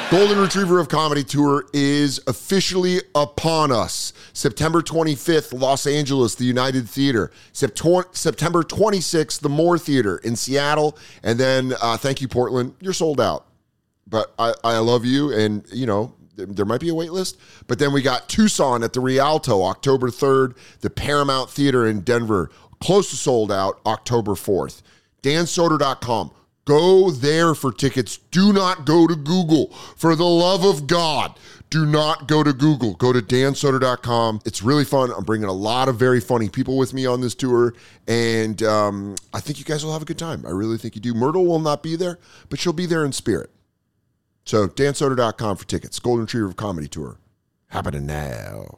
Golden Retriever of Comedy Tour is officially upon us. September 25th, Los Angeles, the United Theater. September 26th, the Moore Theater in Seattle. And then, thank you, Portland. You're sold out. But I love you, and, you know, there might be a wait list. But then we got Tucson at the Rialto, October 3rd. The Paramount Theater in Denver, close to sold out, October 4th. DanSoder.com. Go there for tickets. Do not go to Google. For the love of God, do not go to Google. Go to dansoder.com. It's really fun. I'm bringing a lot of very funny people with me on this tour, and I think you guys will have a good time. I really think you do. Myrtle will not be there, but she'll be there in spirit. So dansoder.com for tickets. Golden Retriever of Comedy Tour. Happening now.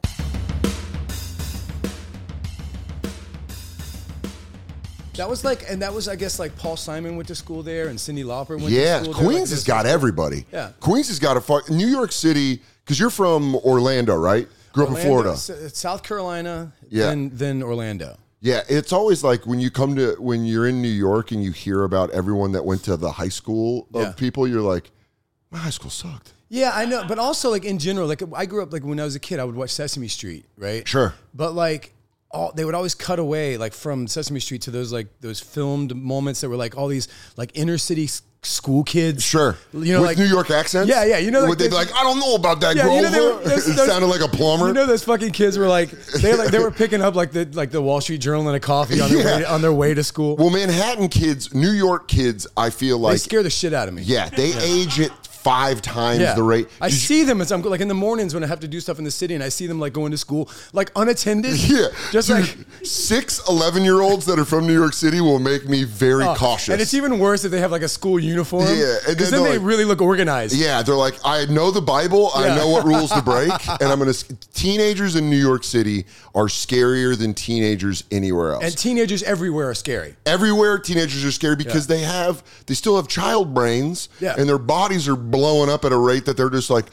That was like, and that was, I guess, like Paul Simon went to school there and Cyndi Lauper went to school there. there. Queens has got everybody. Yeah. Queens has got New York City, because you're from Orlando, right? Grew up in Florida. South Carolina, yeah. then Orlando. Yeah, it's always like when you're in New York and you hear about everyone that went to the high school of people, you're like, my high school sucked. Yeah, I know. But also, like, in general, like, I grew up, like, when I was a kid, I would watch Sesame Street, right? Sure. But, like, they would always cut away, like, from Sesame Street to those filmed moments that were, like, all these, like, inner city school kids. Sure. You know, with like New York accents? Yeah, yeah. You know, like, they'd be like, I don't know about that, Grover. It sounded like a plumber. You know, those fucking kids were like, they were picking up, like, the Wall Street Journal and a coffee on their way to school. Well, Manhattan kids, New York kids, I feel like... They scare the shit out of me. Yeah, they age it 5 times the rate. I see them as I'm like in the mornings when I have to do stuff in the city, and I see them like going to school like unattended. Yeah, just dude, like 6 11-year-olds that are from New York City will make me very cautious. And it's even worse if they have like a school uniform. Yeah, because then they really look organized. Yeah, they're like, I know the Bible, I know what rules to break, and I'm gonna. Teenagers in New York City are scarier than teenagers anywhere else. And teenagers everywhere are scary. Everywhere, teenagers are scary because they still have child brains, and their bodies are blowing up at a rate that they're just like,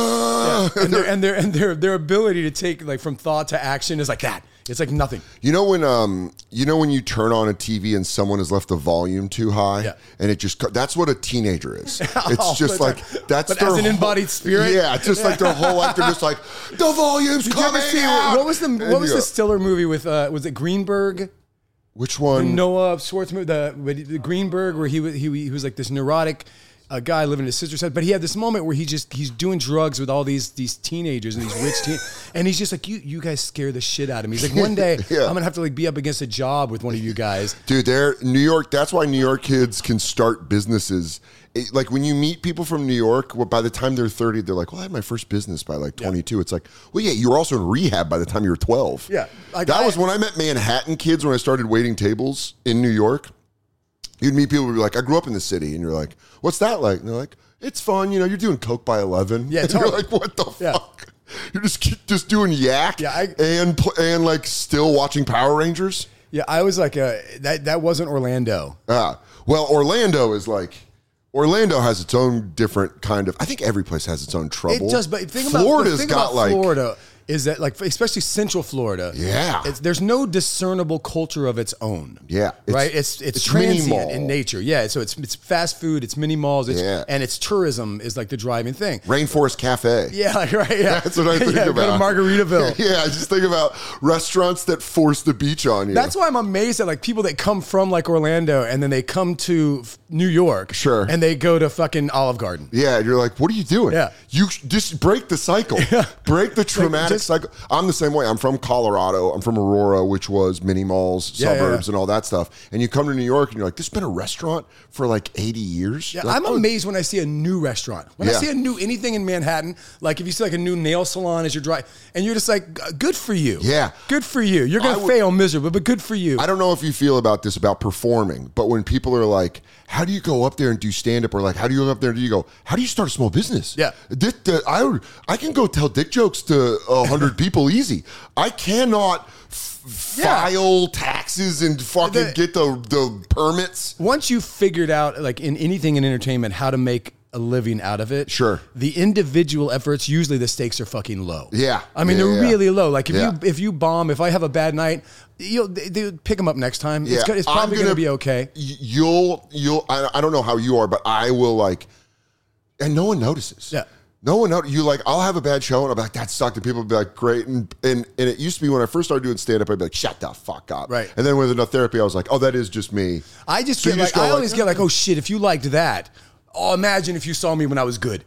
and their ability to take like from thought to action is like that. It's like nothing. You know when you turn on a TV and someone has left the volume too high, and it just that's what a teenager is. It's just like that's their as an embodied spirit. Yeah, just like their whole life. They're just like the volume's coming out. What was the Stiller movie with? Was it Greenberg? Which one? The Noah Schwartzman, the Greenberg, where he was like this neurotic. A guy living in his sister's house, but he had this moment where he's doing drugs with all these teenagers and these rich and he's just like, you guys scare the shit out of me. He's like, one day I'm gonna have to like be up against a job with one of you guys. Dude, they're New York. That's why New York kids can start businesses. Like when you meet people from New York, by the time they're 30, they're like, well, I had my first business by like 22. It's like, well, yeah, you were also in rehab by the time you were 12. Yeah, like that was when I met Manhattan kids when I started waiting tables in New York. You'd meet people who'd be like, I grew up in the city. And you're like, what's that like? And they're like, it's fun. You know, you're doing coke by 11. Yeah, totally. You're like, what the fuck? You're just doing yak and like still watching Power Rangers? Yeah, I was like, that wasn't Orlando. Well, Orlando has its own different kind of, I think every place has its own trouble. It does, but the thing Florida's about got Florida is that, like, especially Central Florida, there's no discernible culture of its own. Yeah, right. It's transient in nature. Yeah, so it's fast food, it's mini malls, and it's tourism is like the driving thing. Rainforest Cafe. Yeah, like, right. Yeah, that's what I think about. Go to Margaritaville. Yeah, I just think about restaurants that force the beach on you. That's why I'm amazed at like people that come from like Orlando and then they come to New York, and they go to fucking Olive Garden. Yeah, and you're like, what are you doing? Yeah, you just break the cycle, break the traumatic cycle. I'm the same way. I'm from Colorado. I'm from Aurora, which was mini malls, suburbs, and all that stuff. And you come to New York, and you're like, "This has been a restaurant for like 80 years." Yeah, like, I'm amazed when I see a new restaurant. When I see anything in Manhattan, like if you see like a new nail salon as you're driving, and you're just like, "Good for you." Yeah, good for you. You're gonna fail miserably, but good for you. I don't know if you feel about this about performing, but when people are like, "How do you go up there and do stand up?" or like, "How do you go up there and go? How do you start a small business?" Yeah, I can go tell dick jokes to 100 people easy. I cannot file taxes and fucking get the permits. Once you've figured out, like in anything in entertainment, how to make a living out of it. Sure. The individual efforts, usually the stakes are fucking low. Yeah. I mean, they're really low. Like if you bomb, if I have a bad night, they pick them up next time. Yeah. It's probably going to be okay. I don't know how you are, but I will like and no one notices. Yeah. No one knows. You like, I'll have a bad show and I'll be like, that sucked. And people will be like, great. And it used to be when I first started doing stand-up, I'd be like, shut the fuck up. Right. And then with enough therapy, I was like, oh, that is just me. I just So get you just like, go I like, always get like, oh shit, if you liked that, oh, imagine if you saw me when I was good.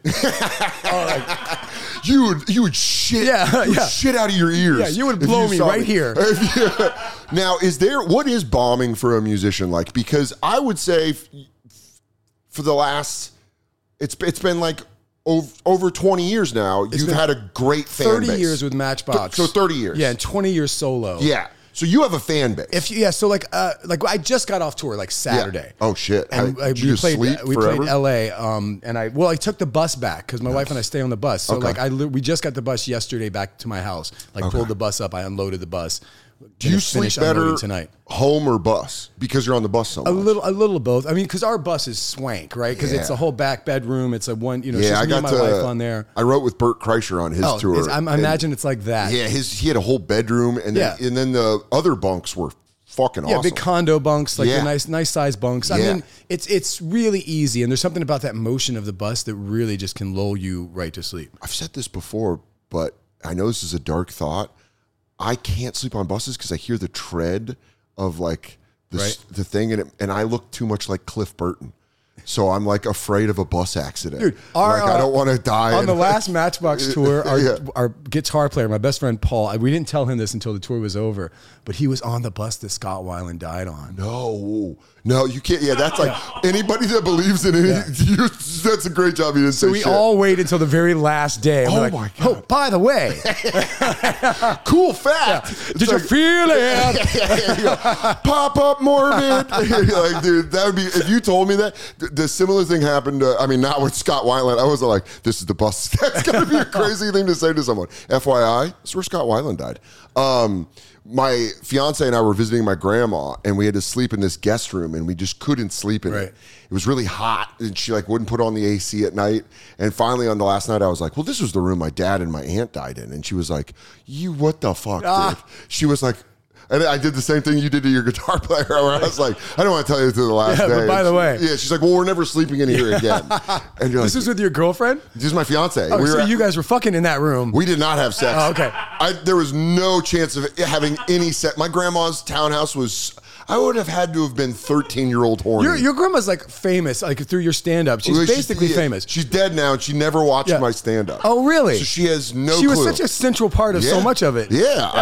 You would shit, shit out of your ears. Yeah, you would if blow me saw right here. Now, what is bombing for a musician like? Because I would say for the last, it's been like over 20 years now, you've had a great fan 30 base. years with Matchbox. So 30 years. Yeah, and 20 years solo. Yeah. So you have a fan base. So like I just got off tour like Saturday. Yeah. Oh shit! And Did you just sleep we forever? played LA, and I took the bus back because my wife and I stay on the bus. So Okay. we just got the bus yesterday back to my house. Pulled the bus up, I unloaded the bus. Do you sleep better tonight? Home or bus? Because you're on the bus so much. A little of both. I mean, because our bus is swank, right? Because it's a whole back bedroom. It's a one, it's just me and my wife on there. I wrote with Bert Kreischer on his tour. I imagine it's like that. Yeah, he had a whole bedroom, and then the other bunks were fucking awesome. Yeah, big condo bunks, like the nice size bunks. I Yeah. mean, it's really easy, and there's something about that motion of the bus that really just can lull you right to sleep. I've said this before, but I know this is a dark thought. I can't sleep on buses because I hear the tread of like the thing, and I look too much like Cliff Burton. So I'm like afraid of a bus accident. Dude, I don't want to die. On the last Matchbox tour, our guitar player, my best friend Paul, we didn't tell him this until the tour was over, but he was on the bus that Scott Weiland died on. No, you can't. Yeah, that's like anybody that believes in it. That's a great job. You didn't say So we shit. all wait until the very last day. Oh We're like, my God. Oh, by the way, Cool fact. did you feel it? Pop up morbid. You're like, dude, that would be, if you told me that. The similar thing happened, not with Scott Weiland. I was like, this is the bus. That's going to be a crazy thing to say to someone. FYI, that's where Scott Weiland died. My fiance and I were visiting my grandma, and we had to sleep in this guest room, and we just couldn't sleep in it. It was really hot, and she wouldn't put on the AC at night. And finally, on the last night, I was like, well, this was the room my dad and my aunt died in. And she was like, what the fuck, dude? She was like, and I did the same thing you did to your guitar player, where I was like, I don't want to tell you to the last day. But by the way. Yeah, she's like, well, we're never sleeping in here again. And you're like, This is with your girlfriend? this is my fiance. Oh, so you guys were fucking in that room. We did not have sex. Oh, okay. There was no chance of having any sex. My grandma's townhouse was, I would have had to have been 13-year-old horny. Your grandma's like famous, like through your stand-up. She's basically famous. She's dead now, and she never watched my stand-up. Oh, really? So she has no She clue. was such a central part of so much of it.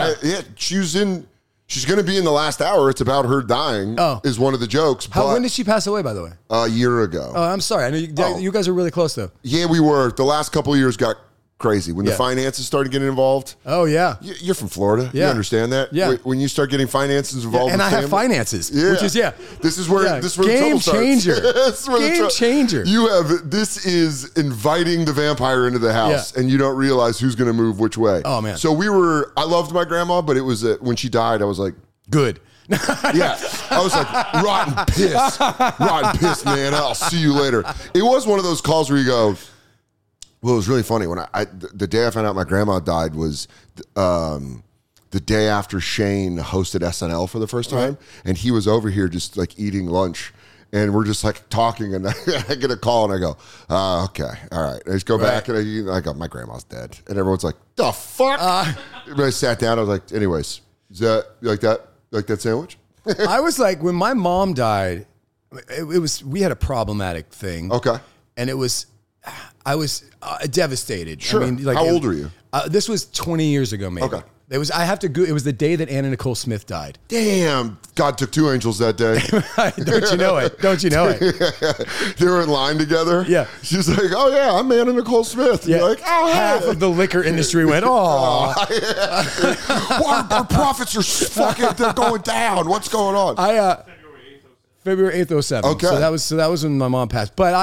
She's going to be in the last hour. It's about her dying. Is one of the jokes. When did she pass away, by the way? A year ago. Oh, I'm sorry. I know you guys are really close, though. Yeah, we were. The last couple of years got crazy when the finances started getting involved. Oh, yeah. You're from Florida. Yeah. You understand that? Yeah. When you start getting finances involved, And with I have family- finances, which is, This is where the game trouble starts. changer. This is where the Game changer. This is inviting the vampire into the house, and you don't realize who's going to move which way. Oh, man. So I loved my grandma, but it was when she died, I was like, good. yeah, I was like, rotten piss, man. I'll see you later. It was one of those calls where you go, well, it was really funny when the day I found out my grandma died was the day after Shane hosted SNL for the first time, and he was over here just like eating lunch. And we're just like talking, and I get a call, and I go, okay, all right. And I just go back, and I go, my grandma's dead. And everyone's like, the fuck? But I sat down, I was like, anyways, is that you like that? Like that sandwich? I was like, when my mom died, we had a problematic thing. Okay. And I was devastated. Sure. I mean, like, how old are you? This was 20 years ago, maybe. Okay. It was the day that Anna Nicole Smith died. Damn, God took two angels that day. Don't you know it? Don't you know it? They were in line together. Yeah. She's like, oh yeah, I'm Anna Nicole Smith. Yeah. You're like, oh, half of the liquor industry went, oh. Our profits are fucking, they're going down. What's going on? February 8th, 07. Okay. So that was when my mom passed. But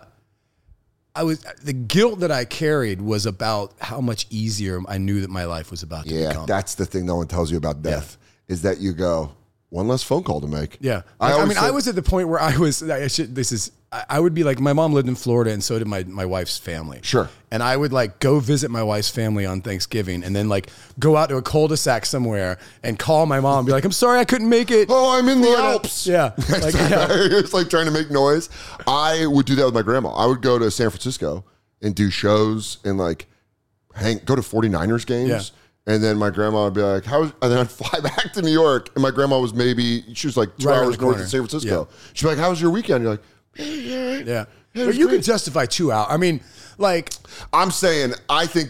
the guilt that I carried was about how much easier I knew that my life was about to become. Yeah, that's the thing no one tells you about death, is that you go, one less phone call to make. Yeah. I was at the point where this is I would be like, my mom lived in Florida and so did my wife's family. Sure. And I would like go visit my wife's family on Thanksgiving and then like go out to a cul-de-sac somewhere and call my mom and be like, I'm sorry I couldn't make it. Oh, I'm in the Alps. Yeah. Like, It's like trying to make noise. I would do that with my grandma. I would go to San Francisco and do shows and like go to 49ers games. Yeah. And then my grandma would be like, and then I'd fly back to New York. And my grandma was she was like 2 Right around hours the north corner. of San Francisco. Yeah. She'd be like, how was your weekend? You're like, Yeah. it But was you great. could justify 2 hours. I mean, like, I'm saying, I think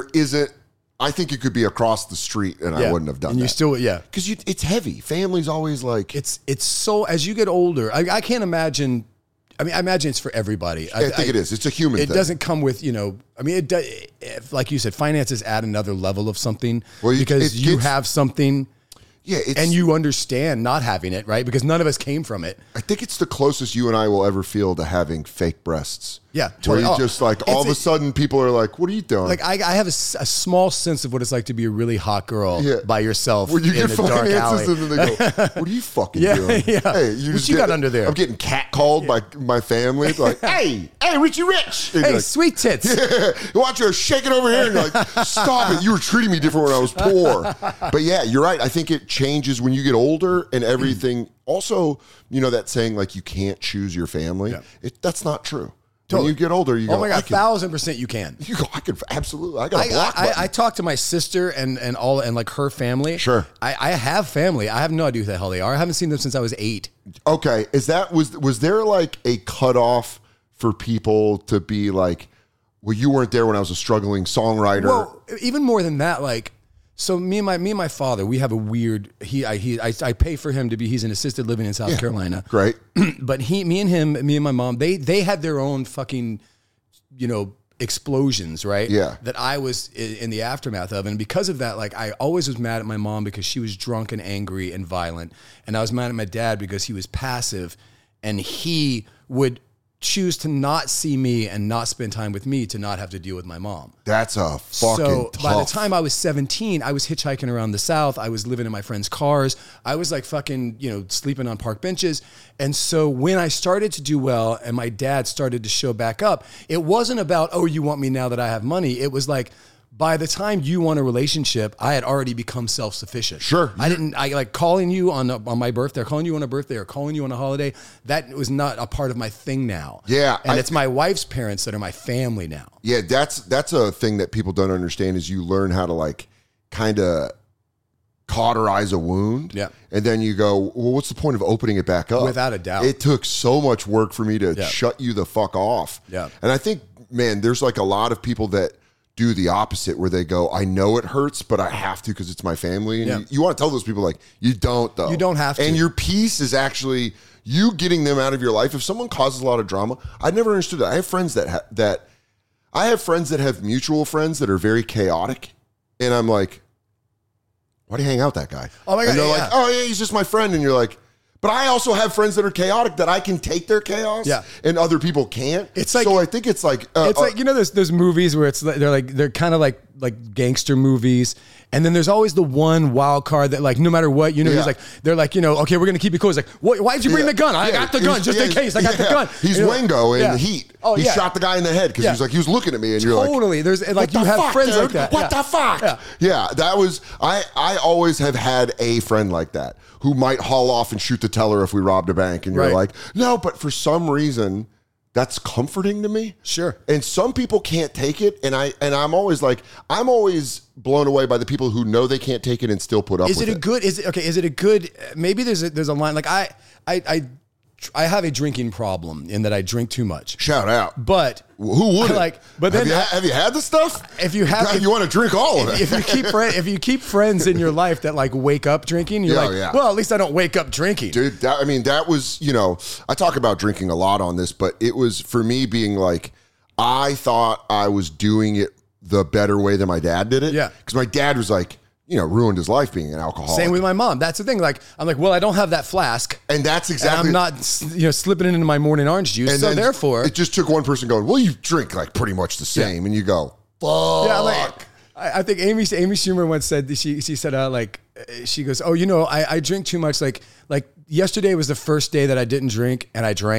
I think it could be across the street and I wouldn't have done and that. you still, yeah. Because it's heavy. Family's always like, It's so, as you get older, I can't imagine. I mean, I imagine it's for everybody. I think it is. It's a human thing. It doesn't come with, I mean, like you said, finances add another level of something because you have something. Yeah, and you understand not having it, right? Because none of us came from it. I think it's the closest you and I will ever feel to having fake breasts. Yeah, Where totally. you just like, all of a sudden people are like, what are you doing? Like I have a small sense of what it's like to be a really hot girl by yourself Where you in get a dark alley. finances and then they go, what are you fucking doing? Yeah. Hey, What you got under there? I'm getting catcalled by my family. Like, hey, Richie Rich. And Hey, you're like, sweet tits. watch her shake it over here. And you're like, stop it. You were treating me different when I was poor. But yeah, you're right. I think it changes when you get older and everything. Also, that saying like you can't choose your family. Yeah. That's not true. Totally. When you get older, you go, Oh my God, 1,000% you can. You go, I can absolutely. I got a block button. I talked to my sister and like her family. Sure. I have family. I have no idea who the hell they are. I haven't seen them since I was 8. Okay, was there like a cutoff for people to be like, well, you weren't there when I was a struggling songwriter? Well, even more than that, like, so me and my father, we have a weird. I pay for him to be. He's in assisted living in South Carolina. Great. But me and my mom, they had their own fucking, explosions, right? Yeah. That I was in the aftermath of, and because of that, like I always was mad at my mom because she was drunk and angry and violent, and I was mad at my dad because he was passive, and he would choose to not see me and not spend time with me to not have to deal with my mom. That's a fucking tough. By the time I was 17, I was hitchhiking around the South. I was living in my friends' cars. I was like fucking, sleeping on park benches. And so when I started to do well and my dad started to show back up, it wasn't about, oh, you want me now that I have money. It was like, by the time you want a relationship, I had already become self-sufficient. Sure. I like calling you on my birthday, or calling you on a birthday, or calling you on a holiday. That was not a part of my thing now. Yeah. And it's my wife's parents that are my family now. Yeah, that's a thing that people don't understand is you learn how to like kind of cauterize a wound. Yeah. And then you go, well, what's the point of opening it back up? Without a doubt. It took so much work for me to shut you the fuck off. Yeah. And I think, man, there's like a lot of people that do the opposite where they go, I know it hurts, but I have to because it's my family. And you want to tell those people like, you don't though. You don't have to. And your peace is actually you getting them out of your life. If someone causes a lot of drama, I never understood that. I have friends that have mutual friends that are very chaotic. And I'm like, why do you hang out with that guy? Oh my God. And they're like, oh yeah, he's just my friend. And you're like, but I also have friends that are chaotic that I can take their chaos, and other people can't. It's like, so I think it's like there's movies where they're kind of like gangster movies, and then there's always the one wild card that like no matter what he's like they're like okay, we're gonna keep you cool. It's like why'd you bring the gun? I got the gun just in case. I got the gun. He's Wengo in Heat. Oh, he shot the guy in the head because he was looking at me, and you're like totally. There's like you have friends like that. What the fuck? Yeah, that was I always have had a friend like that who might haul off and shoot the teller if we robbed a bank, and you're like, no, but for some reason that's comforting to me. Sure. And some people can't take it, and I'm always like, I'm always blown away by the people who know they can't take it and still put up with it. Is it a good maybe there's a line like I have a drinking problem in that I drink too much. Shout out. But who would but then have you had the stuff? If you have, you want to drink all of it. If you keep friends in your life that like wake up drinking, you're well, at least I don't wake up drinking. Dude, that was, I talk about drinking a lot on this, but it was for me being like, I thought I was doing it the better way than my dad did it. Yeah. Because my dad was like, ruined his life being an alcoholic. Same with my mom. That's the thing. Like, I'm like, well, I don't have that flask. And that's exactly. And I'm not, slipping it into my morning orange juice. And so therefore. It just took one person going, well, you drink like pretty much the same. And you go, fuck. Yeah, like, I think Amy Schumer once said, she said, she goes, oh, I drink too much. Like yesterday was the first day that I didn't drink and I drank.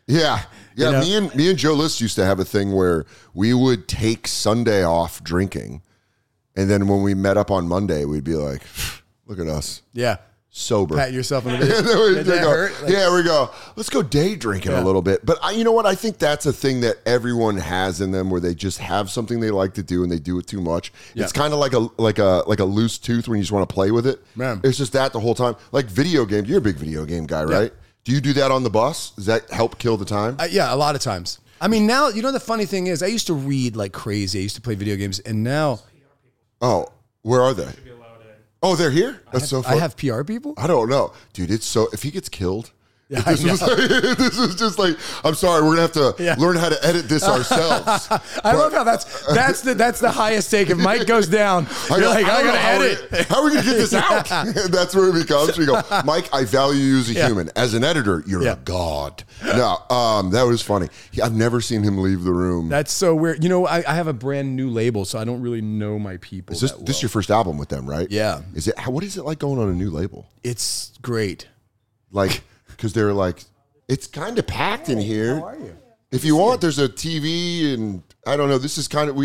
Yeah. Yeah. You know? Me and Joe List used to have a thing where we would take Sunday off drinking. And then when we met up on Monday, we'd be like, look at us. Yeah. Sober. Pat yourself on the And then we'd Did that go, hurt? Like- yeah, we go, let's go day drinking a little bit. But you know what? I think that's a thing that everyone has in them where they just have something they like to do and they do it too much. Yeah. It's kind of like a loose tooth when you just want to play with it. Man. It's just that the whole time. Like video games. You're a big video game guy, right? Do you do that on the bus? Does that help kill the time? Yeah, a lot of times. I mean, now, you know, the funny thing is I used to read like crazy. I used to play video games. And now Oh, where are they? Oh, they're here? That's so I funny. have PR people. I don't know. Dude, it's so, if he gets killed, Yeah, this is just like, I'm sorry, we're going to have to learn how to edit this ourselves. I love how that's the highest take. If Mike goes down, you're like, I gotta edit. How are we going to get this out? That's where it becomes. We go, Mike, I value you as a human. As an editor, you're a god. No, that was funny. I've never seen him leave the room. That's so weird. You know, I have a brand new label, so I don't really know my people. Is this your first album with them, right? Yeah. What is it like going on a new label? It's great. Like, because they're like, it's kind of packed in here. How are you? If you want, there's a TV and I don't know. This is kind of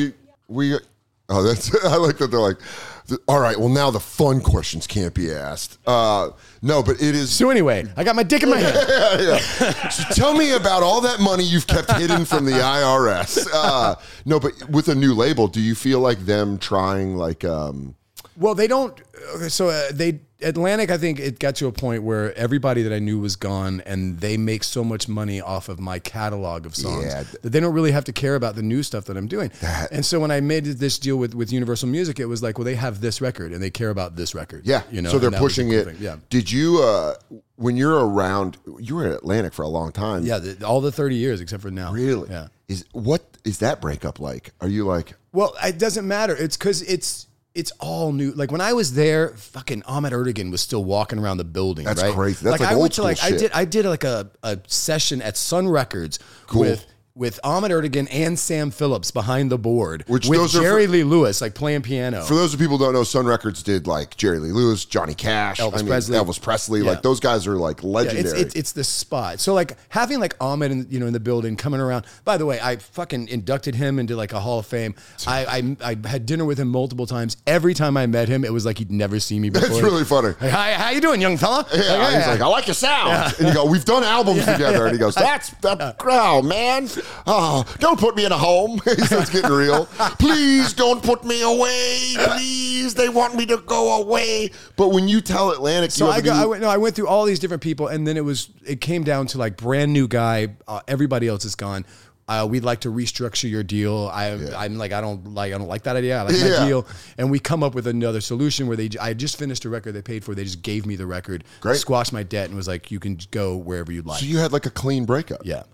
that's I like that they're like, all right. Well, now the fun questions can't be asked. No, but it is. So anyway, I got my dick in my hand. Yeah. So tell me about all that money you've kept hidden from the IRS. No, but with a new label, do you feel like them trying like? Well, they don't. So Atlantic, I think it got to a point where everybody that I knew was gone, and they make so much money off of my catalog of songs that they don't really have to care about the new stuff that I'm doing. And so when I made this deal with Universal Music, it was like, well, they have this record and they care about this record. Yeah, you know. So they're and that was the pushing cool it. thing. Yeah. Did you when you're around? You were at Atlantic for a long time. Yeah, all the 30 years except for now. Really? Yeah. What is that breakup like? Are you like? Well, it doesn't matter. It's because it's all new. Like when I was there, fucking Ahmet Ertegun was still walking around the building. That's right? crazy. That's like I old went to school shit. I did like a session at Sun Records with Ahmet Ertegun and Sam Phillips behind the board, Which with those are Jerry Lee Lewis like playing piano. For those of people who don't know, Sun Records did like Jerry Lee Lewis, Johnny Cash, Elvis Presley. Yeah. Like those guys are like legendary. It's the spot. So like having like Ahmet in the building coming around. By the way, I fucking inducted him into like a Hall of Fame. I had dinner with him multiple times. Every time I met him, it was like he'd never seen me before. That's really funny. Like, hi, how you doing, young fella? Yeah, he's like, I like your sound. And you go, we've done albums together. And he goes, that's crowd, man. Oh, don't put me in a home. He starts getting real. Please don't put me away. Please, they want me to go away. But when you tell Atlantic, So I went through all these different people, and then it came down to like brand new guy. Everybody else is gone. We'd like to restructure your deal. I'm like, I don't like that idea. I like my deal. And we come up with another solution where I just finished a record they paid for. They just gave me the record, squashed my debt, and was like, you can go wherever you'd like. So you had like a clean breakup. Yeah.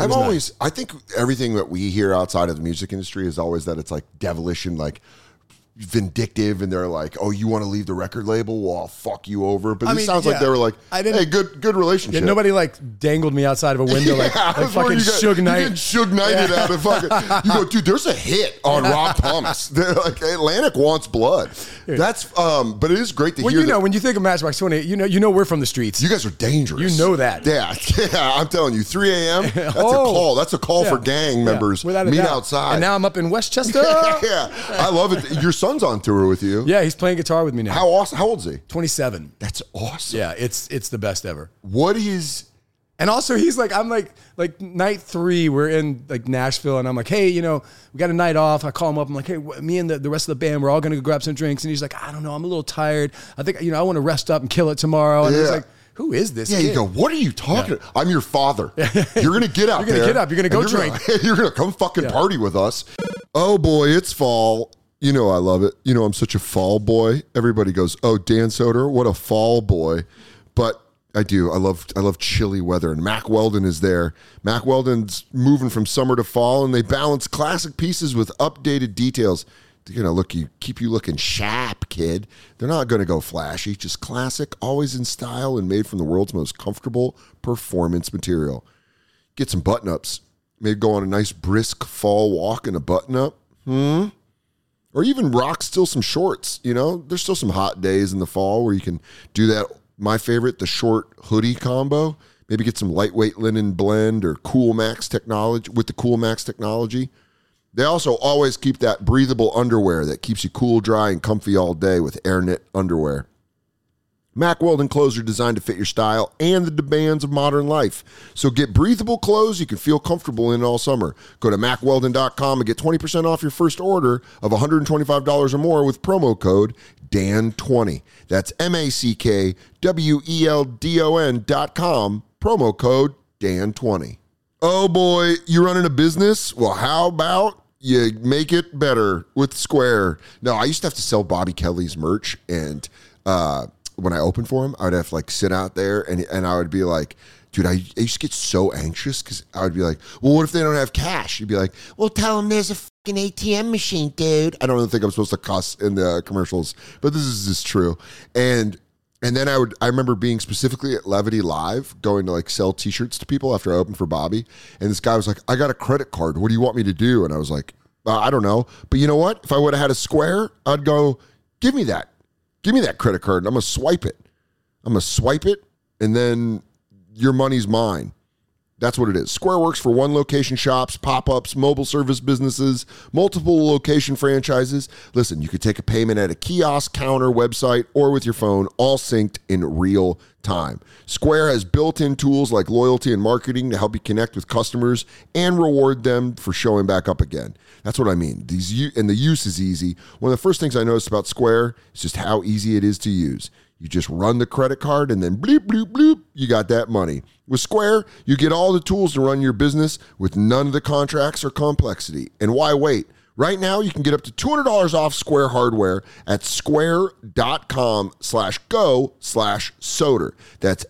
I think everything that we hear outside of the music industry is always that it's like devilish and like vindictive, and they're like, oh, you want to leave the record label? Well, I'll fuck you over. But it sounds like they were like, hey, good relationship. Yeah, nobody like dangled me outside of a window like fucking Suge Knight. You get Suge Knighted out of fucking. You go, dude, there's a hit on Rob Thomas. They're like, Atlantic wants blood. That's but it is great to hear. Well, you know, when you think of Matchbox 28, you know we're from the streets. You guys are dangerous. You know that. Yeah, I'm telling you, 3 a.m. That's a call. That's a call for gang members. Without a Meet doubt. outside. And now I'm up in Westchester. Yeah, I love it. Your son's on tour with you. Yeah, he's playing guitar with me now. How awesome! How old is he? 27. That's awesome. Yeah, it's the best ever. What is? And also, he's like, I'm like night 3, we're in like Nashville, and I'm like, hey, we got a night off. I call him up. I'm like, hey, me and the rest of the band, we're all gonna go grab some drinks. And he's like, I don't know, I'm a little tired. I think I want to rest up and kill it tomorrow. And he's like, who is this kid? You go, what are you talking about? I'm your father. You're going to get out there. You're going to get up. You're going to go drink. You're going to come fucking party with us. Oh, boy, it's fall. You know I love it. I'm such a fall boy. Everybody goes, oh, Dan Soder, what a fall boy. But I do. I love chilly weather. And Mack Weldon is there. Mack Weldon's moving from summer to fall, and they balance classic pieces with updated details. They're going to keep you looking sharp, kid. They're not going to go flashy, just classic, always in style, and made from the world's most comfortable performance material. Get some button-ups. Maybe go on a nice brisk fall walk in a button-up. Or even rock still some shorts, There's still some hot days in the fall where you can do that. My favorite, the short hoodie combo. Maybe get some lightweight linen blend or Cool Max technology with the Cool Max technology. They also always keep that breathable underwear that keeps you cool, dry, and comfy all day with air knit underwear. Mack Weldon clothes are designed to fit your style and the demands of modern life. So get breathable clothes you can feel comfortable in all summer. Go to MackWeldon.com and get 20% off your first order of $125 or more with promo code DAN20. That's MackWeldon.com, promo code DAN20. Oh boy, you running a business? Well, how about you make it better with Square? No, I used to have to sell Bobby Kelly's merch, and when I opened for him, I would have to like sit out there and I would be like, dude, I used to get so anxious because I would be like, well, what if they don't have cash? You'd be like, well, tell them there's a fucking ATM machine, dude. I don't think I'm supposed to cuss in the commercials, but this is just true. And then I remember being specifically at Levity Live, going to like sell t-shirts to people after I opened for Bobby. And this guy was like, I got a credit card. What do you want me to do? And I was like, I don't know. But you know what? If I would have had a Square, I'd go, give me that. Give me that credit card and I'm going to swipe it. And then your money's mine. That's what it is. Square works for one location shops, pop-ups, mobile service businesses, multiple location franchises. Listen, you could take a payment at a kiosk, counter, website, or with your phone, all synced in real time. Square has built-in tools like loyalty and marketing to help you connect with customers and reward them for showing back up again. That's what I mean. And the use is easy. One of the first things I noticed about Square is just how easy it is to use. You just run the credit card and then bloop, bloop, bloop, you got that money. With Square, you get all the tools to run your business with none of the contracts or complexity. And why wait? Right now, you can get up to $200 off Square hardware at square.com/go/Soder. That's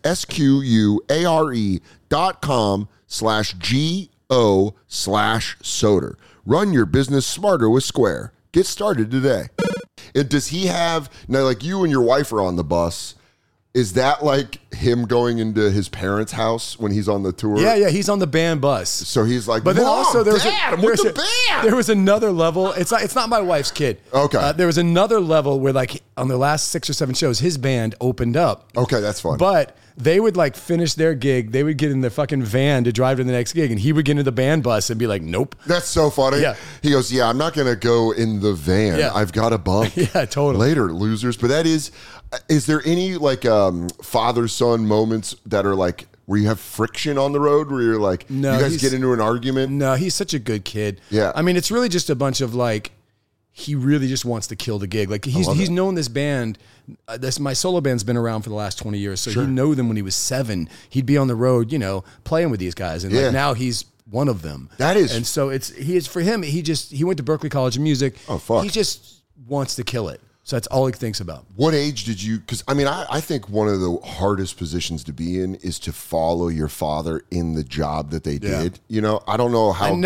SQUARE.com/GO/Soder. Run your business smarter with Square. Get started today. And does he have, now like you and your wife are on the bus, is that like him going into his parents' house when he's on the tour? Yeah, he's on the band bus. So he's like, but then Mom, also Dad, I'm with the band. There was another level. It's not my wife's kid. Okay. There was another level where like on their last 6 or 7 shows, his band opened up. Okay, that's fun. But they would like finish their gig. They would get in the fucking van to drive to the next gig, and he would get into the band bus and be like, "Nope." That's so funny. Yeah. He goes, "Yeah, I'm not gonna go in the van. Yeah. I've got a bump." Yeah, totally. Later, losers. But that is there any like father-son moments that are like where you have friction on the road where you're like, No, you guys get into an argument? No, he's such a good kid. Yeah. I mean, it's really just a bunch of like, he really just wants to kill the gig. Like he's known this band. My solo band's been around for the last 20 years, so he knew them when he was 7. He'd be on the road, playing with these guys, and like now he's one of them. That is, and so for him. He went to Berklee College of Music. Oh fuck! He just wants to kill it. So that's all he thinks about. What age did you? Because I mean, I think one of the hardest positions to be in is to follow your father in the job that they did. I don't know how. I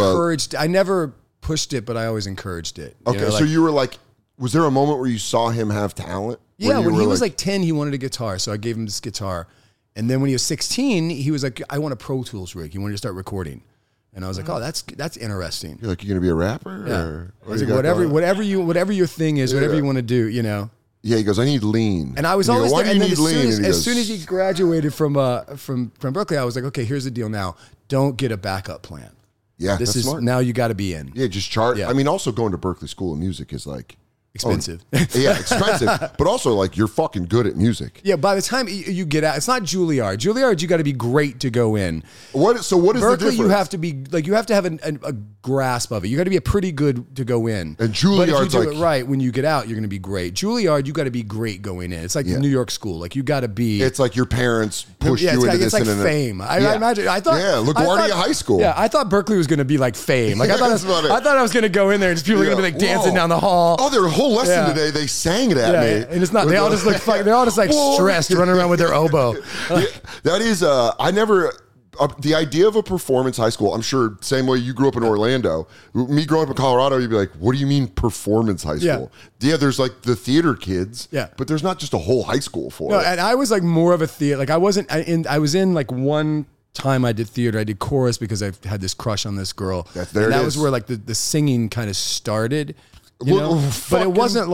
never pushed it, but I always encouraged it. Okay, so you were like, was there a moment where you saw him have talent? Yeah, when he was like 10, he wanted a guitar, so I gave him this guitar. And then when he was 16, he was like, I want a Pro Tools rig. He wanted to start recording. And I was like, oh, that's interesting. You're like, you gonna be a rapper? Yeah. Or I was like, whatever your thing is, whatever you want to do, Yeah, he goes, I need lean. And I was always why there. do you And need then lean? as soon as he graduated from Berklee, I was like, okay, here's the deal now. Don't get a backup plan. Yeah, this that's is smart. Now you got to be in. Yeah, just chart. Yeah. I mean, also going to Berklee School of Music is like expensive. Yeah, expensive, but also like you're fucking good at music. Yeah, by the time you get out, it's not Juilliard. Juilliard, you got to be great to go in. What is the difference? You have to be like, you have to have a grasp of it. You got to be a pretty good to go in. And Juilliard's but if you do like, it right, when you get out, you're going to be great. Juilliard, you got to be great going in. It's like the New York school. Like you got to be. It's like your parents pushed you into this. It's like fame. I imagine. I thought. Yeah, LaGuardia High School. Yeah, I thought Berklee was going to be like fame. Like I thought I was going to go in there and just people were going to be like dancing down the hall. Oh, their whole lesson today, they sang it at me. And it's not. They all just look. They're all just like stressed, running around with their oboe. That is. I never. The idea of a performance high school, I'm sure, same way you grew up in Orlando. Me growing up in Colorado, you'd be like, what do you mean performance high school? Yeah, there's like the theater kids, but there's not just a whole high school for it. And I was like more of a theater. Like I was in like one time I did theater. I did chorus because I had this crush on this girl. That was where like the singing kind of started. But it wasn't like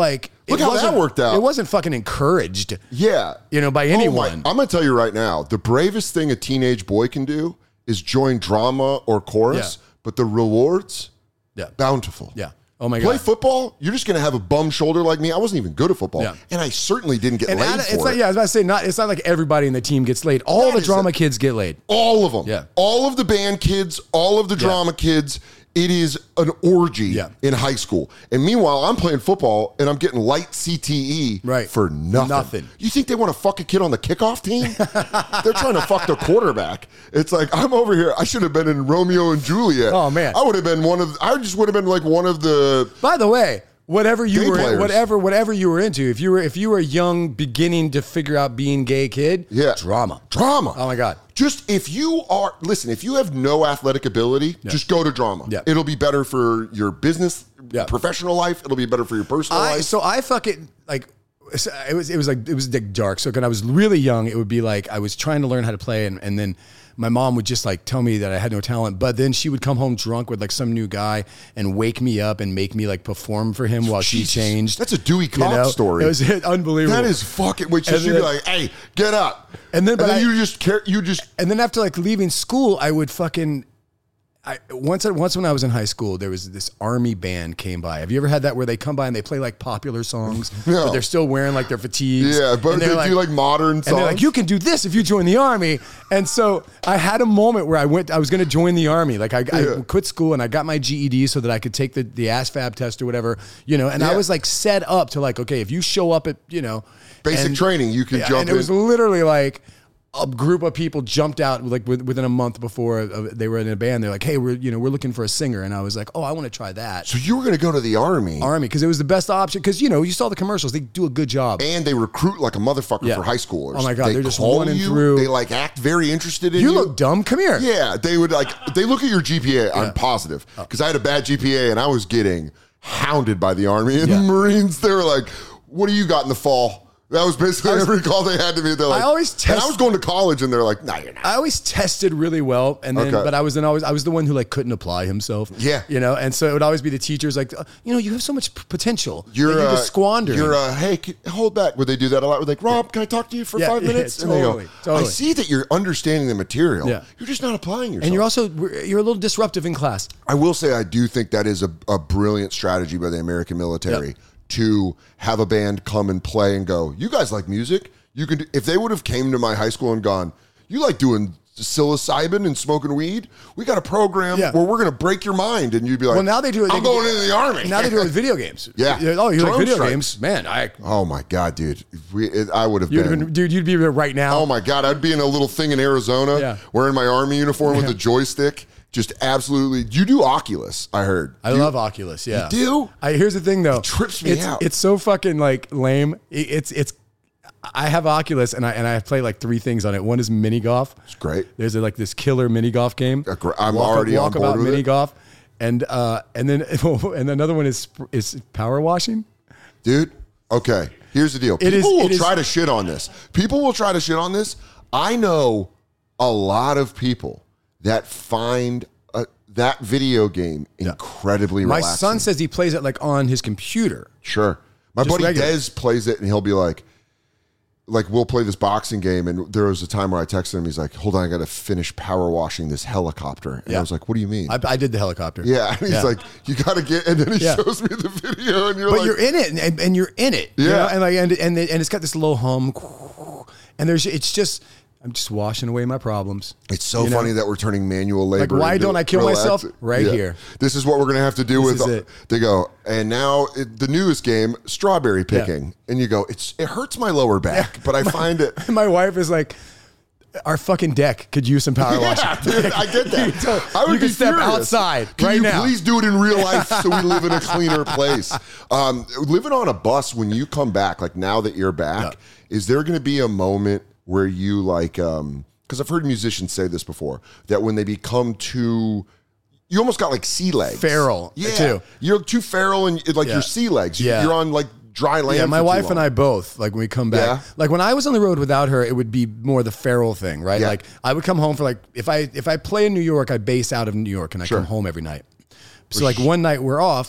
Look how that worked out. It wasn't fucking encouraged. Yeah. By anyone. I'm going to tell you right now, the bravest thing a teenage boy can do is join drama or chorus, but the rewards, bountiful. Yeah. Oh my God. Play football, you're just going to have a bum shoulder like me. I wasn't even good at football, and I certainly didn't get laid for it. Yeah, I was about to say, it's not like everybody in the team gets laid. All the drama kids get laid. All of them. Yeah. All of the band kids, all of the drama kids. It is an orgy in high school. And meanwhile, I'm playing football and I'm getting light CTE for nothing. You think they want to fuck a kid on the kickoff team? They're trying to fuck the quarterback. It's like, I'm over here. I should have been in Romeo and Juliet. Oh, man. I would have been I just would have been like one of the... By the way, whatever you were, players. whatever you were into, if you were a young, beginning to figure out being gay kid, drama. Oh my God. Just if you have no athletic ability, just go to drama. Yeah. It'll be better for your business, professional life. It'll be better for your personal life. So I fucking like. It was like dark. So when I was really young, it would be like I was trying to learn how to play, and then my mom would just like tell me that I had no talent. But then she would come home drunk with like some new guy and wake me up and make me like perform for him while she changed. That's a Dewey Cox story. It was unbelievable. That is fucking. Which she'd be like, "Hey, get up," and then and then after like leaving school, I would fucking. Once when I was in high school, there was this army band came by. Have you ever had that where they come by and they play like popular songs, but they're still wearing like their fatigues? Yeah, but they do like modern songs. And they're like, you can do this if you join the army. And so I had a moment where I was going to join the army. Like I quit school and I got my GED so that I could take the ASVAB test or whatever, and I was like set up to like, okay, if you show up at, basic training, you can jump in. And it was literally like, a group of people jumped out like within a month before they were in a band. They're like, "Hey, we're looking for a singer," and I was like, "Oh, I want to try that." So you were going to go to the army because it was the best option. Because you saw the commercials; they do a good job, and they recruit like a motherfucker for high schoolers. Oh my God, they're just running through. They like act very interested in you. You look dumb. Come here. Yeah, they would they look at your GPA. I'm positive because I had a bad GPA and I was getting hounded by the army and the Marines. They were like, "What do you got in the fall?" That was basically every call they had to me. They're like, and I was going to college, and they're like, "No, you're not." I always tested really well, and then, but I was the one who like couldn't apply himself. Yeah, and so it would always be the teachers like, you have so much potential. You're just squandering. Hey, hold back. Would they do that a lot? Would like, Rob, can I talk to you for 5 minutes? Totally, and they go, I see that you're understanding the material. Yeah. You're just not applying yourself. And you're a little disruptive in class. I will say, I do think that is a brilliant strategy by the American military. Yep. To have a band come and play and go, you guys like music? You can. If they would have came to my high school and gone, you like doing psilocybin and smoking weed? We got a program where we're going to break your mind, and you'd be like, well, now they do it. I'm going into the army. Now they do it with video games. Yeah. Oh, you like video games, man? Oh my God, dude! I would have been. Dude, you'd be right now. Oh my God, I'd be in a little thing in Arizona, wearing my army uniform with a joystick. Just absolutely. You do Oculus, I heard. I love Oculus, yeah. You do? Here's the thing, though. It trips me out. It's so fucking, like, lame. I have Oculus, and I play, like, 3 things on it. One is mini golf. It's great. There's, like, this killer mini golf game. I'm already on board with mini golf. And then another one is power washing. Dude, okay. Here's the deal. People will try to shit on this. I know a lot of people that find that video game incredibly relaxing. My son says he plays it like on his computer. Sure. My buddy Dez plays it and he'll be like, we'll play this boxing game. And there was a time where I texted him. He's like, hold on, I got to finish power washing this helicopter. And I was like, what do you mean? I did the helicopter. Yeah. And he's like, you got to get, and then he shows me the video and you're you're in it and you're in it. Yeah. And it's got this low hum. And I'm just washing away my problems. It's so funny that we're turning manual labor. Like, why don't I kill myself here? This is what we're going to have to do they go, and now the newest game, strawberry picking. Yeah. And you go, it hurts my lower back, but I find it. My wife is like, our fucking deck could use some power washing. Dude, I get that. I would be step furious. Outside Can you now. Please do it in real life so we live in a cleaner place. Living on a bus, when you come back, like now that you're back, is there going to be a moment where you like, because I've heard musicians say this before, that when they become too, you almost got like sea legs. Feral, too. You're too feral and your sea legs. Yeah. You're on like dry land. Yeah, my wife and I both, like when we come back, like when I was on the road without her, it would be more the feral thing, right? Yeah. Like I would come home for if I play in New York, I base out of New York and I come home every night. So like one night we're off.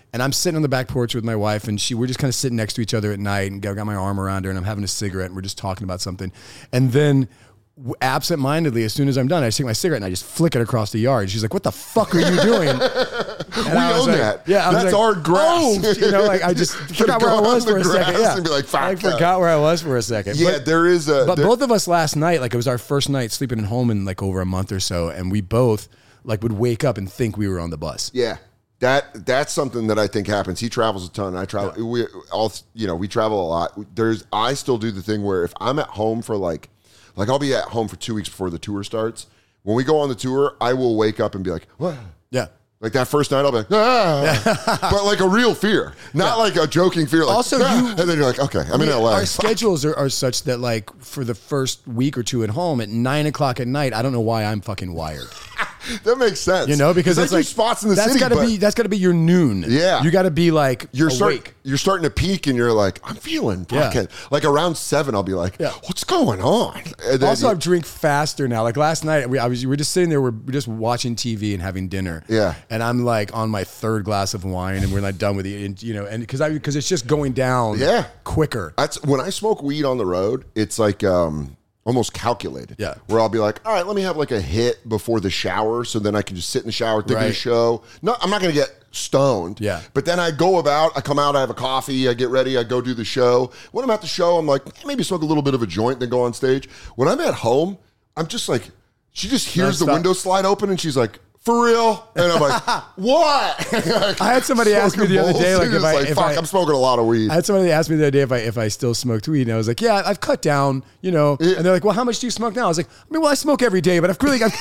And I'm sitting on the back porch with my wife, and we're just kind of sitting next to each other at night, and got my arm around her, and I'm having a cigarette, and we're just talking about something. And then absent-mindedly, as soon as I'm done, I take my cigarette and I just flick it across the yard. She's like, "What the fuck are you doing?" And we own that. Yeah, that's our grass. I just forgot where I was for a second. Yeah, and be like, I forgot where I was for a second. Yeah, there is a. But both of us last night, like it was our first night sleeping at home in like over a month or so, and we both like would wake up and think we were on the bus. Yeah. That's something that I think happens. He travels a ton. I travel. Yeah. We travel a lot. I still do the thing where if I'm at home for like I'll be at home for 2 weeks before the tour starts. When we go on the tour, I will wake up and be like, what? Yeah. Like that first night, I'll be like, but like a real fear, not like a joking fear. Like, also, and then you're like, okay, I'm in LA. Our schedules are such that like for the first week or two at home at 9 o'clock at night, I don't know why I'm fucking wired. That makes sense. Because it's like spots in the that's city. That's gotta be your noon. Yeah. You gotta be like you're awake. You're starting to peak and you're like, I'm feeling fucking like around 7, I'll be like, what's going on? And then also, I drink faster now. Like last night, we were just sitting there, we're just watching TV and having dinner. Yeah. And I'm like on my third glass of wine, and we're not done with it. And because it's just going down quicker. That's when I smoke weed on the road, it's like almost calculated. Yeah. Where I'll be like, all right, let me have like a hit before the shower, so then I can just sit in the shower, think of the show. No, I'm not going to get stoned. Yeah. But then I come out, I have a coffee, I get ready, I go do the show. When I'm at the show, I'm like, maybe smoke a little bit of a joint, then go on stage. When I'm at home, I'm just like, she just hears the window slide open and she's like, for real? And I'm like, what? I had somebody ask me the other day, I'm smoking a lot of weed. I had somebody ask me the other day if I still smoked weed, and I was like, yeah, I've cut down, And they're like, well, how much do you smoke now? I was like, I smoke every day, but I've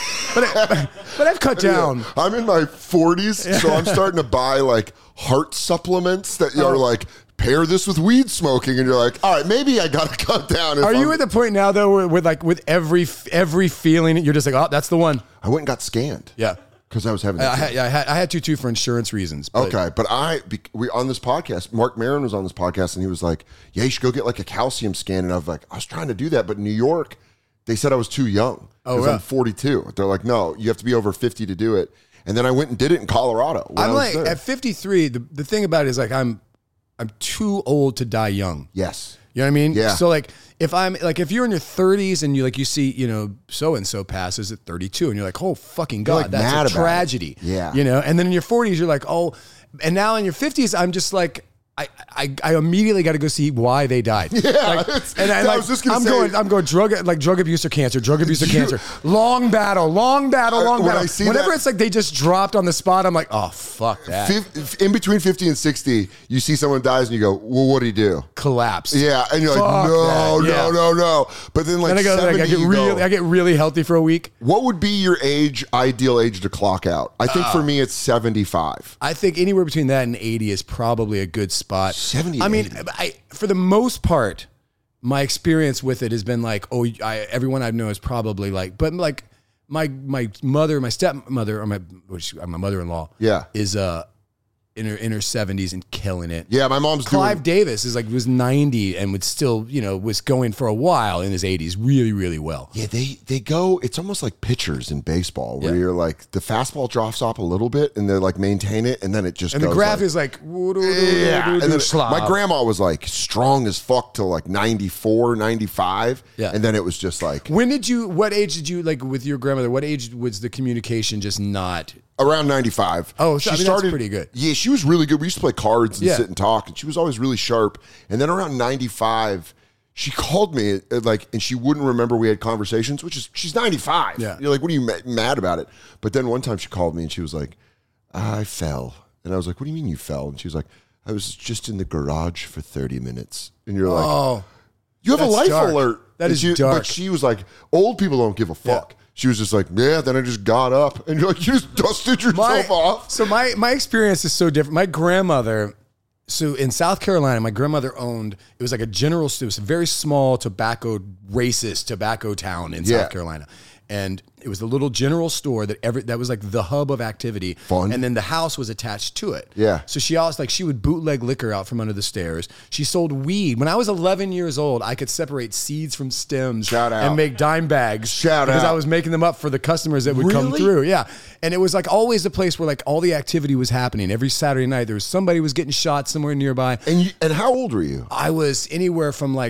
cut down. I'm in my 40s, so I'm starting to buy like heart supplements that are like, pair this with weed smoking, and you're like, all right, maybe I gotta cut down. Are you at the point now though, with every feeling, you're just like, oh, that's the one? I went and got scanned. Yeah. Because I was having. I had to for insurance reasons. But. Okay, but we on this podcast. Mark Maron was on this podcast, and he was like, "Yeah, you should go get like a calcium scan." And I was like, "I was trying to do that, but in New York, they said I was too young because I'm 42. They're like, no, you have to be over 50 to do it." And then I went and did it in Colorado. I'm like at 53. The thing about it is like I'm too old to die young. Yes. You know what I mean? Yeah. So like if you're in your 30s and you see, so and so passes at 32 and you're like, oh fucking God, like that's a tragedy. Yeah. And then in your 40s you're like, oh, and now in your 50s I'm just like I immediately got to go see why they died. Yeah, I'm going drug abuse or cancer, cancer. Long battle. Whenever it's like they just dropped on the spot, I'm like, oh fuck that. In between 50 and 60, you see someone dies and you go, well, what did he do? Collapsed. Yeah, and you're like, no. But then like, 70, I get really healthy for a week. What would be your ideal age to clock out? I think for me it's 75. I think anywhere between that and 80 is probably a good spot. 70. I mean, for the most part, my experience with it has been like, everyone I know is probably like, but like my mother, my stepmother, or my mother-in-law, is in her 70s and killing it. Yeah, my mom's Clive Davis was 90 and would still, was going for a while in his 80s really, really well. Yeah, they go, it's almost like pitchers in baseball where you're like, the fastball drops off a little bit and they're like maintain it and then it just goes. And the graph is like, and then my grandma was like strong as fuck till like 94, 95. Yeah. And then it was just like. What age did you, like with your grandmother, what age was the communication just not? Around 95. Oh, so that's pretty good. Yeah, she was really good. We used to play cards and sit and talk, and she was always really sharp. And then around 95, she called me, and she wouldn't remember we had conversations, she's 95. Yeah. You're like, what are you mad about it? But then one time she called me, and she was like, I fell. And I was like, what do you mean you fell? And she was like, I was just in the garage for 30 minutes. And you're like, oh, you have a life alert. That is dark. But she was like, old people don't give a fuck. Yeah. She was just like, yeah, then I just got up. And you're like, you just dusted yourself off. So my experience is so different. My grandmother, so in South Carolina, my grandmother owned, it was like it was a very small racist tobacco town in South Carolina. and it was the little general store that was like the hub of activity. Fun. And then the house was attached to it. Yeah. So she always she would bootleg liquor out from under the stairs. She sold weed. When I was 11 years old, I could separate seeds from stems Shout out. and make dime bags. Shout because out. I was making them up for the customers that would come Really? through. Yeah. And it was like always a place where like all the activity was happening. Every Saturday night there was somebody was getting shot somewhere nearby. And how old were you? I was anywhere from like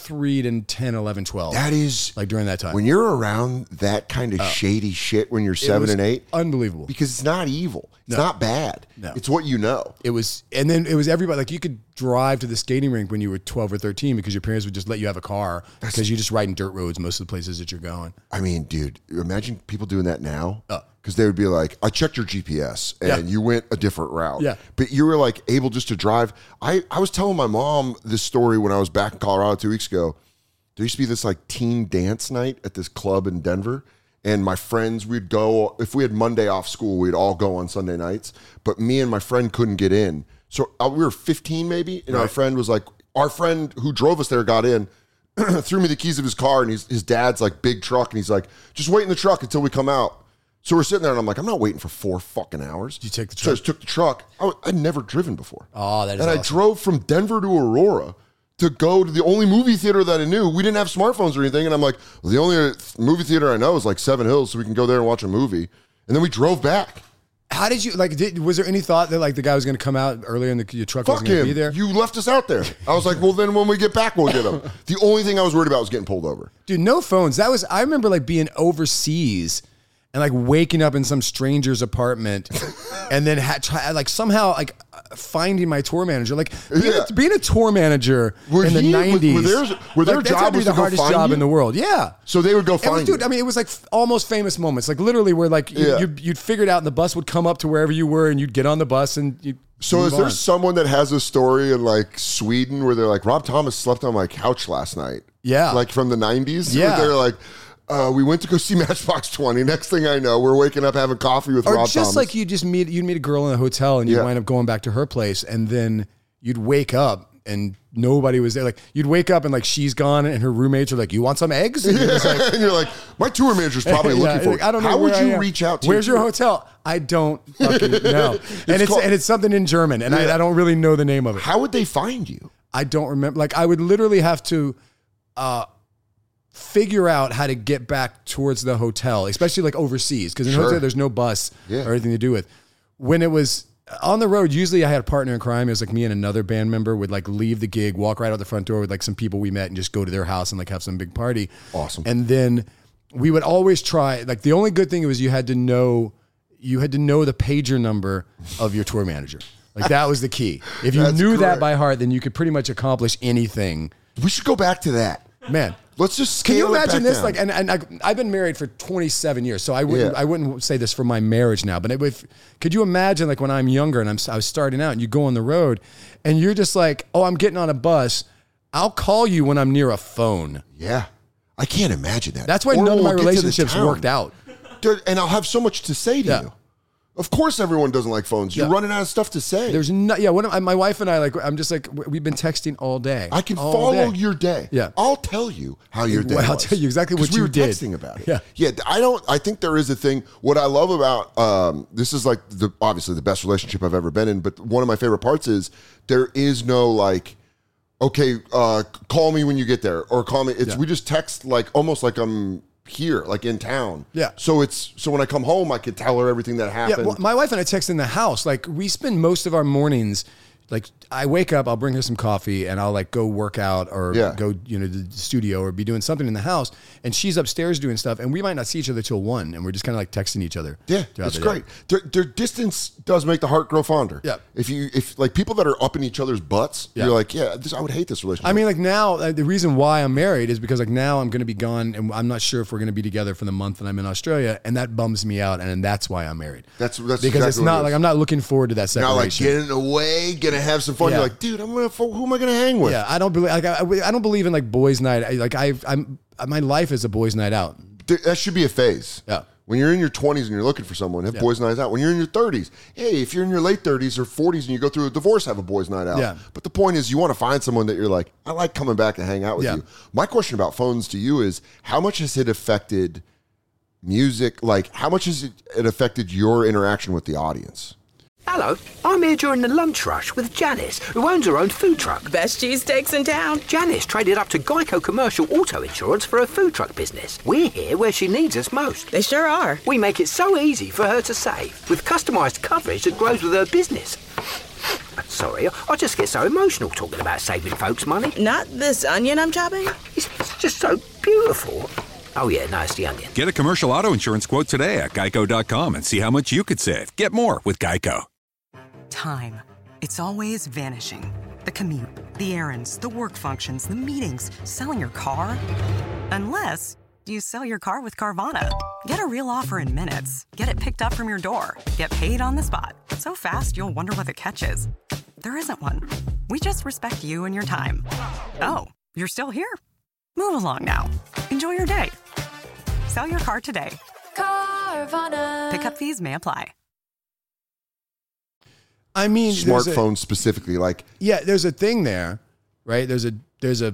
3 to 10, 11, 12. That is like during that time. when you're around that kind of shady shit when you're 7 and 8. Unbelievable. Because it's not evil. It's not bad. No. It's what you know. It was, and then it was everybody. Like you could drive to the skating rink when you were 12 or 13 because your parents would just let you have a car because you just riding dirt roads most of the places that you're going. I mean, dude, imagine people doing that now. Because they would be like, I checked your GPS and you went a different route. Yeah. But you were like able just to drive. I was telling my mom this story when I was back in Colorado 2 weeks ago. There used to be this like teen dance night at this club in Denver. And my friends, we'd go, if we had Monday off school, we'd all go on Sunday nights. But me and my friend couldn't get in. So we were 15 maybe. And our friend was like, our friend who drove us there got in, threw me the keys of his car. And his dad's like big truck. And he's like, just wait in the truck until we come out. So we're sitting there and I'm like, I'm not waiting for 4 fucking hours. Did you take the So I truck? just took the truck. I'd never driven before. Oh, that is And I awesome. drove from Denver to Aurora to go to the only movie theater that I knew. We didn't have smartphones or anything. And I'm like, well, the only movie theater I know is like Seven Hills, so we can go there and watch a movie. And then we drove back. How did you, like, was there any thought that like the guy was going to come out earlier and your truck Fuck wasn't going to him. be there? You left us out there. I was like, well, then when we get back, we'll get him. The only thing I was worried about was getting pulled over. Dude, no phones. I remember like being overseas and like waking up in some stranger's apartment and then somehow like finding my tour manager. Like being a tour manager in the 90s. Were their that's job gotta be was the to go hardest find job you? in the world. Yeah. So they would go It was, find you. dude, I mean, it was like almost famous moments. Like literally where like you'd figure it out and the bus would come up to wherever you were and you'd get on the bus and you'd So move is there on. someone that has a story in like Sweden where they're like, Rob Thomas slept on my couch last night? Yeah. Like from the 90s? Yeah. Where they're like, we went to go see Matchbox 20. Next thing I know, we're waking up having coffee with or Rob just Thomas. like you'd meet a girl in a hotel and you'd wind up going back to her place and then you'd wake up and nobody was there. Like you'd wake up and like she's gone and her roommates are like, you want some eggs? And you're just like, and you're like, my tour manager's probably looking for like, I don't know How would where I you am. reach out to Where's your hotel? I don't fucking know. And it's something in German and I don't really know the name of it. How would they find you? I don't remember. Like I would literally have to figure out how to get back towards the hotel, especially like overseas, because in a hotel there's no bus or anything to do with. When it was on the road, usually I had a partner in crime. It was like me and another band member would like leave the gig, walk right out the front door with like some people we met and just go to their house and like have some big party. Awesome. And then we would always try, like the only good thing was you had to know the pager number of your tour manager. Like that was the key. If you knew that by heart, then you could pretty much accomplish anything. We should go back to that. Man. Let's just scale Can you it back imagine this? down. Like, and I've been married for 27 years, so I wouldn't say this for my marriage now. But could you imagine like when I'm younger and I was starting out, and you go on the road, and you're just like, oh, I'm getting on a bus. I'll call you when I'm near a phone. Yeah. I can't imagine that. That's why Or none of we'll my get to the relationships town. worked out. Dude, and I'll have so much to say to you. Of course, everyone doesn't like phones. You're running out of stuff to say. There's no, my wife and I, like, I'm just like, we've been texting all day. I can all follow day. your day. Yeah. I'll tell you how your day was. I'll tell you exactly what 'Cause you we were did. texting about it. Yeah. Yeah. I think there is a thing. What I love about, this is like obviously the best relationship I've ever been in, but one of my favorite parts is there is no like, okay, call me when you get there or call me. We just text like almost like I'm here, like in town. Yeah. So when I come home, I could tell her everything that happened. Yeah, well, my wife and I text in the house. Like we spend most of our mornings. Like I wake up, I'll bring her some coffee, and I'll like go work out or go to the studio or be doing something in the house. And she's upstairs doing stuff, and we might not see each other till 1, and we're just kind of like texting each other. Yeah, it's great. Their distance does make the heart grow fonder. Yeah. If like people that are up in each other's butts, you're like, I would hate this relationship. I mean, like now, the reason why I'm married is because like now I'm going to be gone, and I'm not sure if we're going to be together for the month that I'm in Australia, and that bums me out, and that's why I'm married. That's because exactly it's what not it like is. I'm not looking forward to that separation. Not like getting away, gonna have some fun. Yeah. You're like, dude, who am I gonna hang with? Yeah, I don't believe like I don't believe in like boys' night. I'm my life is a boys' night out. That should be a phase. Yeah. When you're in your 20s and you're looking for someone, have boys' nights out. When you're in your 30s, hey, if you're in your late 30s or 40s and you go through a divorce, have a boys' night out. Yeah. But the point is, you want to find someone that you're like, I like coming back and hang out with you. My question about phones to you is, how much has it affected music, like how much has it affected your interaction with the audience? Hello, I'm here during the lunch rush with Janice, who owns her own food truck. Best cheesesteaks in town. Janice traded up to Geico Commercial Auto Insurance for her food truck business. We're here where she needs us most. They sure are. We make it so easy for her to save, with customised coverage that grows with her business. Sorry, I just get so emotional talking about saving folks money. Not this onion I'm chopping? It's just so beautiful. Oh yeah, no, it's the onion. Get a commercial auto insurance quote today at geico.com and see how much you could save. Get more with Geico. Time. It's always vanishing. The commute, the errands, the work functions, the meetings, selling your car. Unless you sell your car with Carvana. Get a real offer in minutes. Get it picked up from your door. Get paid on the spot. So fast you'll wonder what the catch is. There isn't one. We just respect you and your time. Oh, you're still here? Move along now. Enjoy your day. Sell your car today. Carvana. Pickup fees may apply. I mean, Smartphones specifically, like there's a thing there, right? There's a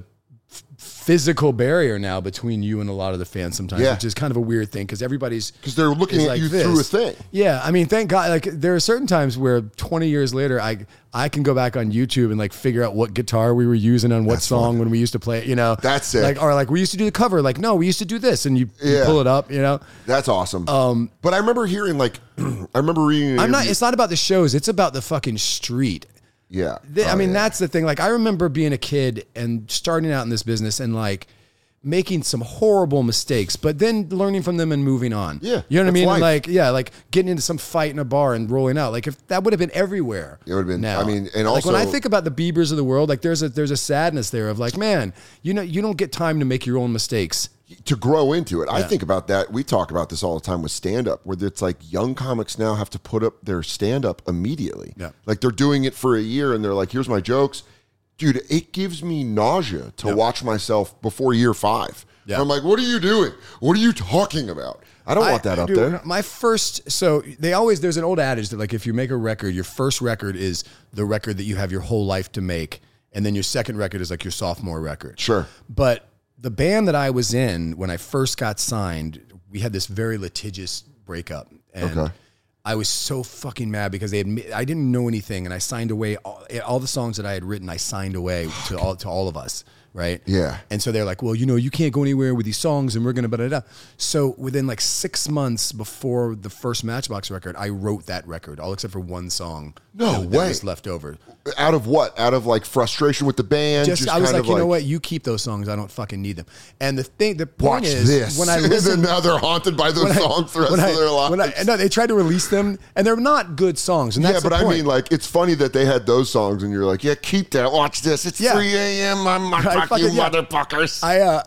physical barrier now between you and a lot of the fans sometimes, which is kind of a weird thing because they're looking at you through a thing. Yeah, I mean, thank God. Like there are certain times where 20 years later, I can go back on YouTube and like figure out what guitar we were using on what song when we used to play it. You know, that's it. Like, or like we used to do the cover. Like, no, we used to do this, and you pull it up. You know, that's awesome. But I remember hearing like, I remember reading. It's not about the shows. It's about the fucking street. Yeah. I mean, that's the thing. Like, I remember being a kid and starting out in this business and like making some horrible mistakes, but then learning from them and moving on. Yeah. You know what I mean? Life. Like getting into some fight in a bar and rolling out. Like if that would have been everywhere. It would have been. Now. I mean, and like also when I think about the Biebers of the world, like there's a sadness there of like, man, you don't get time to make your own mistakes. To grow into it. I think about that. We talk about this all the time with stand-up, where it's like young comics now have to put up their stand-up immediately. Yeah. Like they're doing it for a year and they're like, here's my jokes. Dude, it gives me nausea to watch myself before year 5. Yeah. And I'm like, what are you doing? What are you talking about? I don't want that up there. My first, so there's an old adage that like if you make a record, your first record is the record that you have your whole life to make. And then your second record is like your sophomore record. Sure. But the band that I was in when I first got signed, we had this very litigious breakup. And I was so fucking mad because I didn't know anything. And I signed away all the songs that I had written. I signed away to all of us. Right. Yeah. And so they're like, well, you can't go anywhere with these songs and we're going to blah. So within like 6 months before the first Matchbox record, I wrote that record, all except for one song. No that way. was left over. Out of what? Out of like frustration with the band? I was like, you know what? You keep those songs. I don't fucking need them. And the point watch is, this. when I listen, now they're haunted by those songs the rest of their lives. No, they tried to release them and they're not good songs. And that's but the point. I mean, like, it's funny that they had those songs and you're like, yeah, keep that. Watch this. It's 3 a.m. Fuck you, motherfuckers.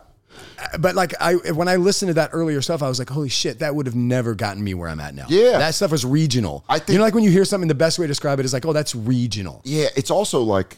But like when I listened to that earlier stuff, I was like, holy shit, that would have never gotten me where I'm at now. Yeah. That stuff was regional. I think, like when you hear something, the best way to describe it is like, oh, that's regional. Yeah. It's also like,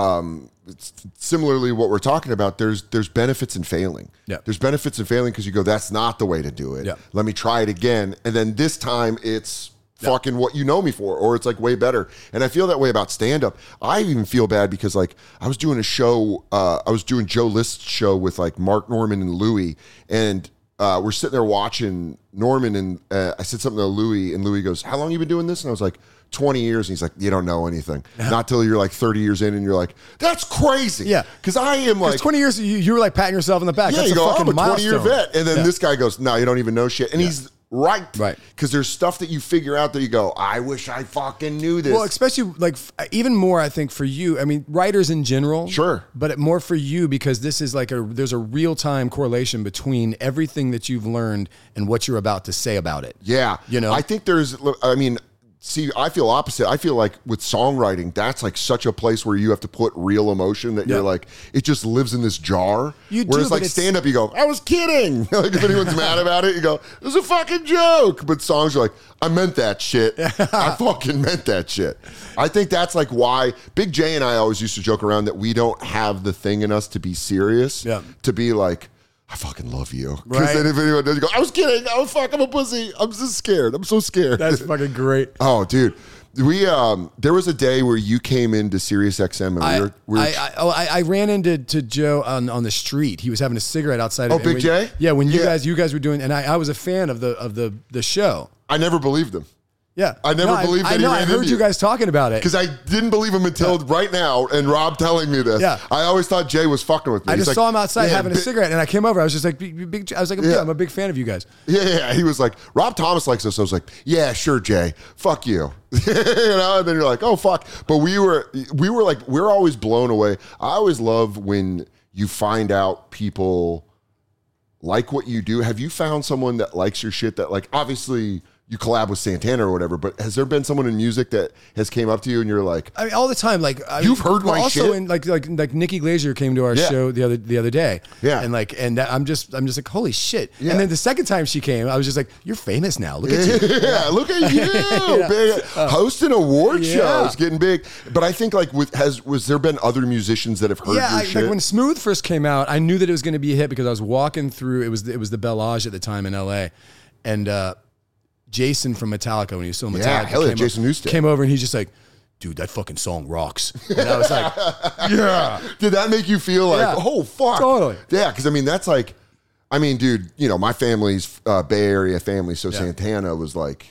it's similarly what we're talking about. There's benefits in failing. Yeah. There's benefits in failing because you go, that's not the way to do it. Yeah. Let me try it again. And then this time it's fucking what you know me for, or it's like way better. And I feel that way about stand-up. I even feel bad because like I was doing a show, I was doing Joe List's show with like Mark Norman and Louie, and we're sitting there watching Norman, and I said something to Louie, and Louie goes, how long you been doing this? And I was like, 20 years. And he's like, you don't know anything. Not till you're like 30 years in and you're like, that's crazy. Yeah. Because I am like 20 years, you were like patting yourself on the back. Yeah, That's you go, fucking I'm a 20-year milestone. vet. And then this guy goes, no, you don't even know shit. And he's right. Because there's stuff that you figure out that you go, I wish I fucking knew this. Well, especially like even more, I think for you, I mean, writers in general. Sure. But more for you because this is like there's a real-time correlation between everything that you've learned and what you're about to say about it. Yeah. You know? I think see, I feel opposite. I feel like with songwriting, that's like such a place where you have to put real emotion that you're like, it just lives in this jar. Whereas like stand-up, you go, I was kidding. Like if anyone's mad about it, you go, it was a fucking joke. But songs are like, I meant that shit. I fucking meant that shit. I think that's like why Big J and I always used to joke around that we don't have the thing in us to be serious. Yeah. To be like, I fucking love you. Because then if anyone does, you go, I was kidding. I'm a pussy. I'm just scared. I'm so scared. That's fucking great. Oh, dude. There was a day where you came into Sirius XM and I ran into Joe on the street. He was having a cigarette outside. Oh, Big J? Yeah, when you guys were doing, and I was a fan of the show. I never believed him. Yeah, I never believed that. I heard you guys talking about it because I didn't believe him until right now, and Rob telling me this. Yeah, I always thought Jay was fucking with me. I just saw him outside having a cigarette, and I came over. I was just like, Big. I was like, I'm a big fan of you guys. Yeah. He was like, Rob Thomas likes us. I was like, yeah, sure, Jay. Fuck you. You know. And then you're like, oh fuck. But we were like, we're always blown away. I always love when you find out people like what you do. Have you found someone that likes your shit that, like, obviously you collab with Santana or whatever, but has there been someone in music that has came up to you and you're like, I mean, all the time, like you've heard my also shit? in like Nikki Glazer came to our show the other day, I'm just like, holy shit. And then the second time she came, I was just like, you're famous now, look at you. Yeah, look at you. Big, hosting award shows, getting big. But I think, like, was there been other musicians that have heard your shit? Like when Smooth first came out, I knew that it was going to be a hit because I was walking through, it was the Bellage at the time in LA, and Jason from Metallica, when he was still in Metallica, Jason Newsted came over and he's just like, dude, that fucking song rocks. And I was like, yeah. Did that make you feel like, oh, fuck? Totally. Yeah, because, I mean, that's like, I mean, dude, you know, my family's Bay Area family, so Santana was like,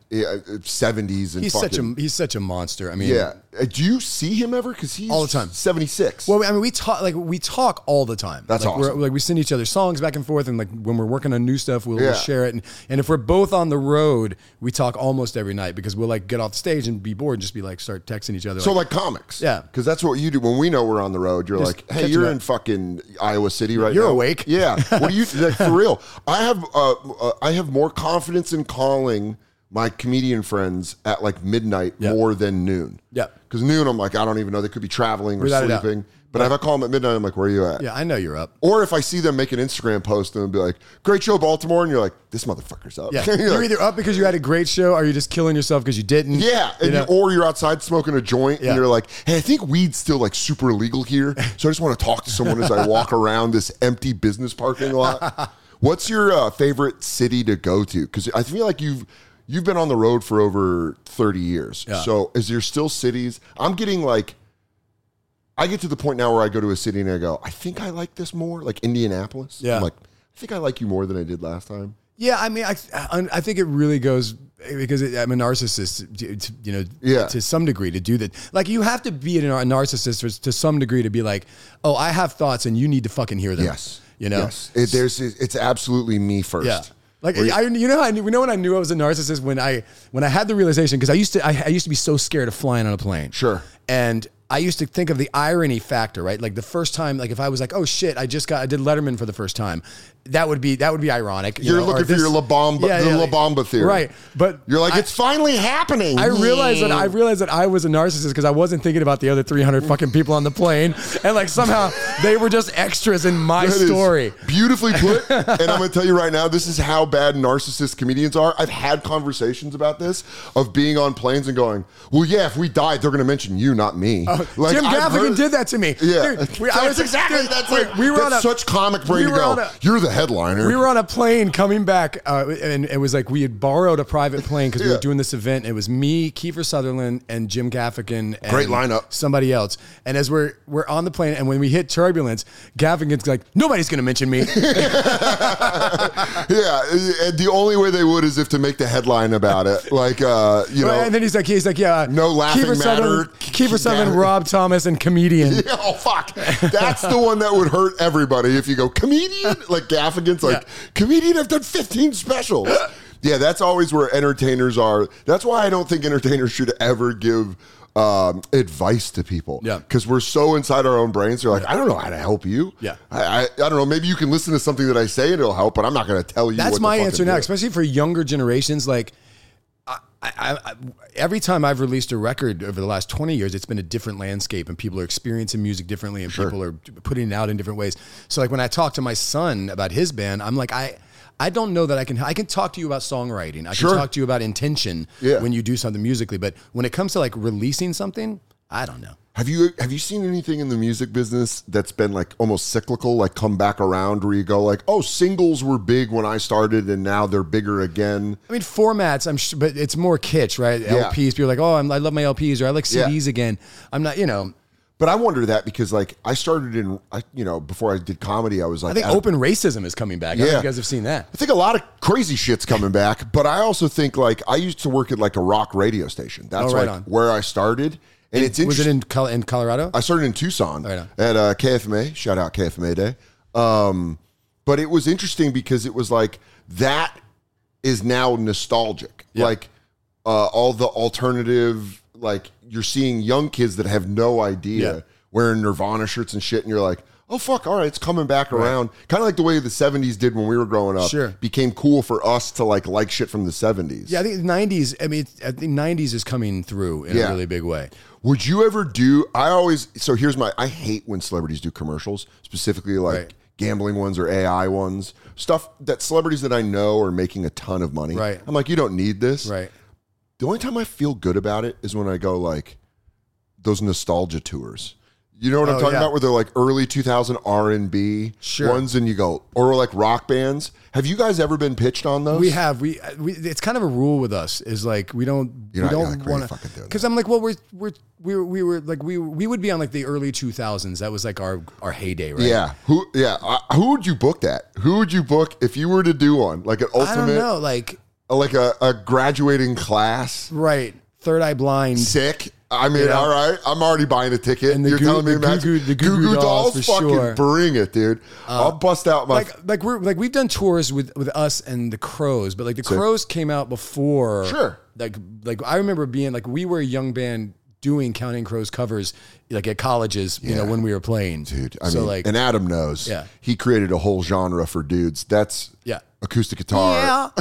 70s and he's such a monster. I mean, do you see him ever? Because he's all the time 76. Well, I mean, we talk all the time. That's like, awesome. We send each other songs back and forth, and like when we're working on new stuff, we'll share it. And if we're both on the road, we talk almost every night because we'll like get off the stage and be bored and just be like start texting each other. So like comics, because that's what you do when we know we're on the road. You're just like, hey, you're in fucking Iowa City right now. You're awake. Yeah. What do you like, for real? I have more confidence in calling my comedian friends at like midnight more than noon. Yeah. Because noon, I'm like, I don't even know. They could be traveling or sleeping. But if I call them at midnight, I'm like, where are you at? Yeah, I know you're up. Or if I see them make an Instagram post and be like, great show, Baltimore. And you're like, this motherfucker's up. Yeah. You're either up because you had a great show or you're just killing yourself because you didn't. Yeah. Or you're outside smoking a joint and you're like, hey, I think weed's still like super illegal here. So I just want to talk to someone as I walk around this empty business parking lot. What's your favorite city to go to? Because I feel like you've been on the road for over 30 years. Yeah. So is there still cities? I'm getting like, I get to the point now where I go to a city and I go, I think I like this more, like Indianapolis. Yeah. I'm like, I think I like you more than I did last time. Yeah, I mean, I think it really goes, because I'm a narcissist, you know, to some degree to do that. Like, you have to be a narcissist to some degree to be like, oh, I have thoughts and you need to fucking hear them. Yes. You know? Yes. It's absolutely me first. Yeah. Like, when I knew I was a narcissist when I had the realization, because I used to be so scared of flying on a plane. Sure. And I used to think of the irony factor, right? Like the first time, like if I was like, oh shit, I did Letterman for the first time, that would be ironic. You're looking for your La Bamba theory, right? But you're like, it's finally happening. I realized that I was a narcissist because I wasn't thinking about the other 300 fucking people on the plane, and like somehow they were just extras in my story. Beautifully put. And I'm going to tell you right now, this is how bad narcissist comedians are. I've had conversations about this of being on planes and going, well, yeah, if we died, they're going to mention you, not me. Like, Jim Gaffigan did that to me. Yeah, dude, that's such comic brain to go. You're the headliner. We were on a plane coming back, and it was like we had borrowed a private plane because we were doing this event. It was me, Kiefer Sutherland, and Jim Gaffigan. And great lineup. Somebody else. And as we're on the plane, and when we hit turbulence, Gaffigan's like, nobody's going to mention me. Yeah, and the only way they would is if to make the headline about it, like you know. And then he's like, yeah, no laughing matter. Kiefer Sutherland, Rob Thomas, and comedian. Yeah, oh fuck, that's the one that would hurt everybody if you go comedian. Like Gaffigan's like comedian. I've done 15 specials. Yeah, that's always where entertainers are. That's why I don't think entertainers should ever give advice to people. Yeah, because we're so inside our own brains. They're like, I don't know how to help you. Yeah, I don't know. Maybe you can listen to something that I say and it'll help, but I'm not going to tell you. That's what my answer now, especially for younger generations. Like, I every time I've released a record over the last 20 years, it's been a different landscape, and people are experiencing music differently, and people are putting it out in different ways. So, like when I talk to my son about his band, I'm like, I don't know that I can talk to you about songwriting. I can talk to you about intention when you do something musically, but when it comes to like releasing something, I don't know. Have you seen anything in the music business that's been like almost cyclical, like come back around where you go like, oh, singles were big when I started and now they're bigger again? I mean, formats, I'm sure, but it's more kitsch, right? Yeah. LPs, people are like, oh, I love my LPs, or I like CDs again. I'm not, But I wonder that because like I started before I did comedy, I was like, I think open racism is coming back. I don't know if you guys have seen that. I think a lot of crazy shit's coming back, but I also think like I used to work at like a rock radio station. That's right like on. where I started. And it's Was it interesting. in Colorado? I started in Tucson Right on. at KFMA. Shout out KFMA Day. But it was interesting because it was like that is now nostalgic. Yeah. Like all the alternative, like you're seeing young kids that have no idea wearing Nirvana shirts and shit, and you're like, oh fuck, all right, it's coming back around. Kind of like the way the 70s did when we were growing up. Sure. Became cool for us to like shit from the 70s. Yeah, I think the 90s, I think 90s is coming through in a really big way. Would you ever I hate when celebrities do commercials, specifically like gambling ones or AI ones, stuff that celebrities that I know are making a ton of money. Right. I'm like, you don't need this. Right. The only time I feel good about it is when I go like those nostalgia tours. You know what I'm talking about? Where they're like early 2000 R&B ones, and you go, or like rock bands. Have you guys ever been pitched on those? We have. We it's kind of a rule with us is like we don't want to, because I'm like, well, we were like we would be on like the early 2000s. That was like our heyday, right? Yeah. Who would you book that? Who would you book if you were to do one like an ultimate? I don't know, like a graduating class, right? Third Eye Blind, sick. I mean, all right, I'm already buying a ticket. And you're telling me the Goo Goo Dolls for fucking sure. Bring it, dude. I'll bust out my we've done tours with us and the Crows, but like the Crows came out before. Sure. Like I remember being like we were a young band doing Counting Crows covers like at colleges, when we were playing. Dude, I mean, and Adam knows. Yeah. He created a whole genre for dudes. That's acoustic guitar.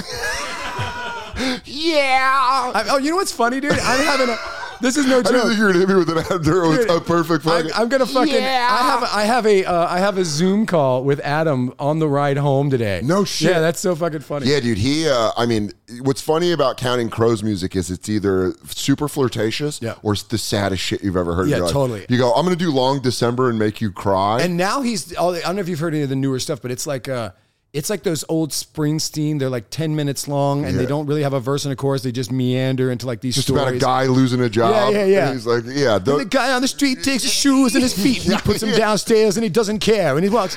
Yeah. You know what's funny, dude? I'm having this is no joke. I didn't think you were going to hit me with a perfect fucking. I'm gonna fucking. Yeah. I have a Zoom call with Adam on the ride home today. No shit. Yeah, that's so fucking funny. Yeah, dude. I mean, what's funny about Counting Crows music is it's either super flirtatious or it's the saddest shit you've ever heard. Yeah, in your life. totally. You go, I'm gonna do Long December and make you cry. And now I don't know if you've heard any of the newer stuff, but it's like those old Springsteen. They're like 10 minutes long, and they don't really have a verse and a chorus. They just meander into like these just stories. About a guy losing a job. Yeah. And he's like, And the guy on the street takes his shoes and his feet, and he puts them downstairs, and he doesn't care, and he walks.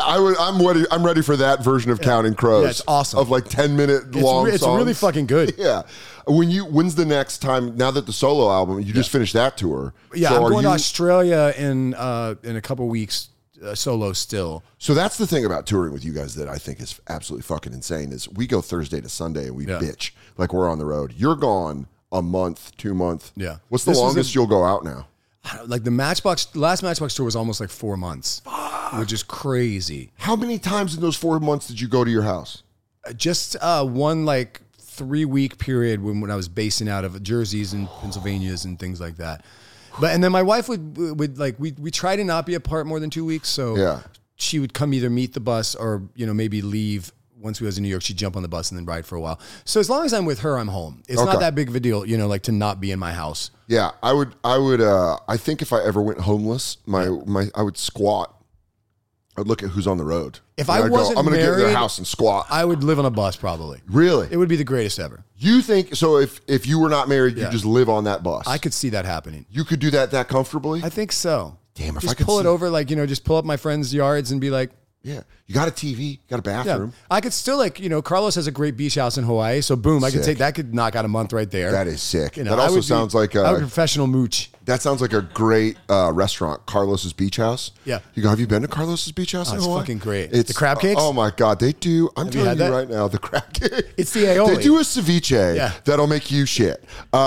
I'm ready for that version of Counting Crows. Yeah, it's awesome. Of like 10-minute long songs. It's really fucking good. Yeah. When's the next time? Now that the solo album, you just finished that tour. Yeah, so I'm going to Australia in a couple weeks. Solo still. So that's the thing about touring with you guys that I think is absolutely fucking insane is we go Thursday to Sunday and we bitch like we're on the road. You're gone a month, 2 months. Yeah. What's the longest you'll go out now? Like the last Matchbox tour was almost like 4 months, which is crazy. How many times in those 4 months did you go to your house? Just one like 3-week period when I was basing out of Jerseys and Pennsylvanias and things like that. And then my wife would like we try to not be apart more than 2 weeks, so she would come either meet the bus or maybe leave once we was in New York. She'd jump on the bus and then ride for a while. So as long as I'm with her, I'm home. It's not that big of a deal, like to not be in my house. Yeah, I would. I think if I ever went homeless, I would squat. I'd look at who's on the road. If I wasn't I'm going to get married, in their house and squat. I would live on a bus probably. Really? It would be the greatest ever. You think so? If you were not married, you just live on that bus. I could see that happening. You could do that comfortably? I think so. Damn, if just I could pull it over, like just pull up my friends' yards and be like, yeah, you got a TV, got a bathroom. Yeah. I could still Carlos has a great beach house in Hawaii, so boom, I could knock out a month right there. That is sick. That also sounds like a professional mooch. That sounds like a great restaurant, Carlos's Beach House. Yeah. You go, have you been to Carlos's Beach House in It's Hawaii? fucking great. It's the crab cakes? Oh my God, they do. I'm telling you right now, the crab cake. It's the aioli. They do a ceviche that'll make you shit.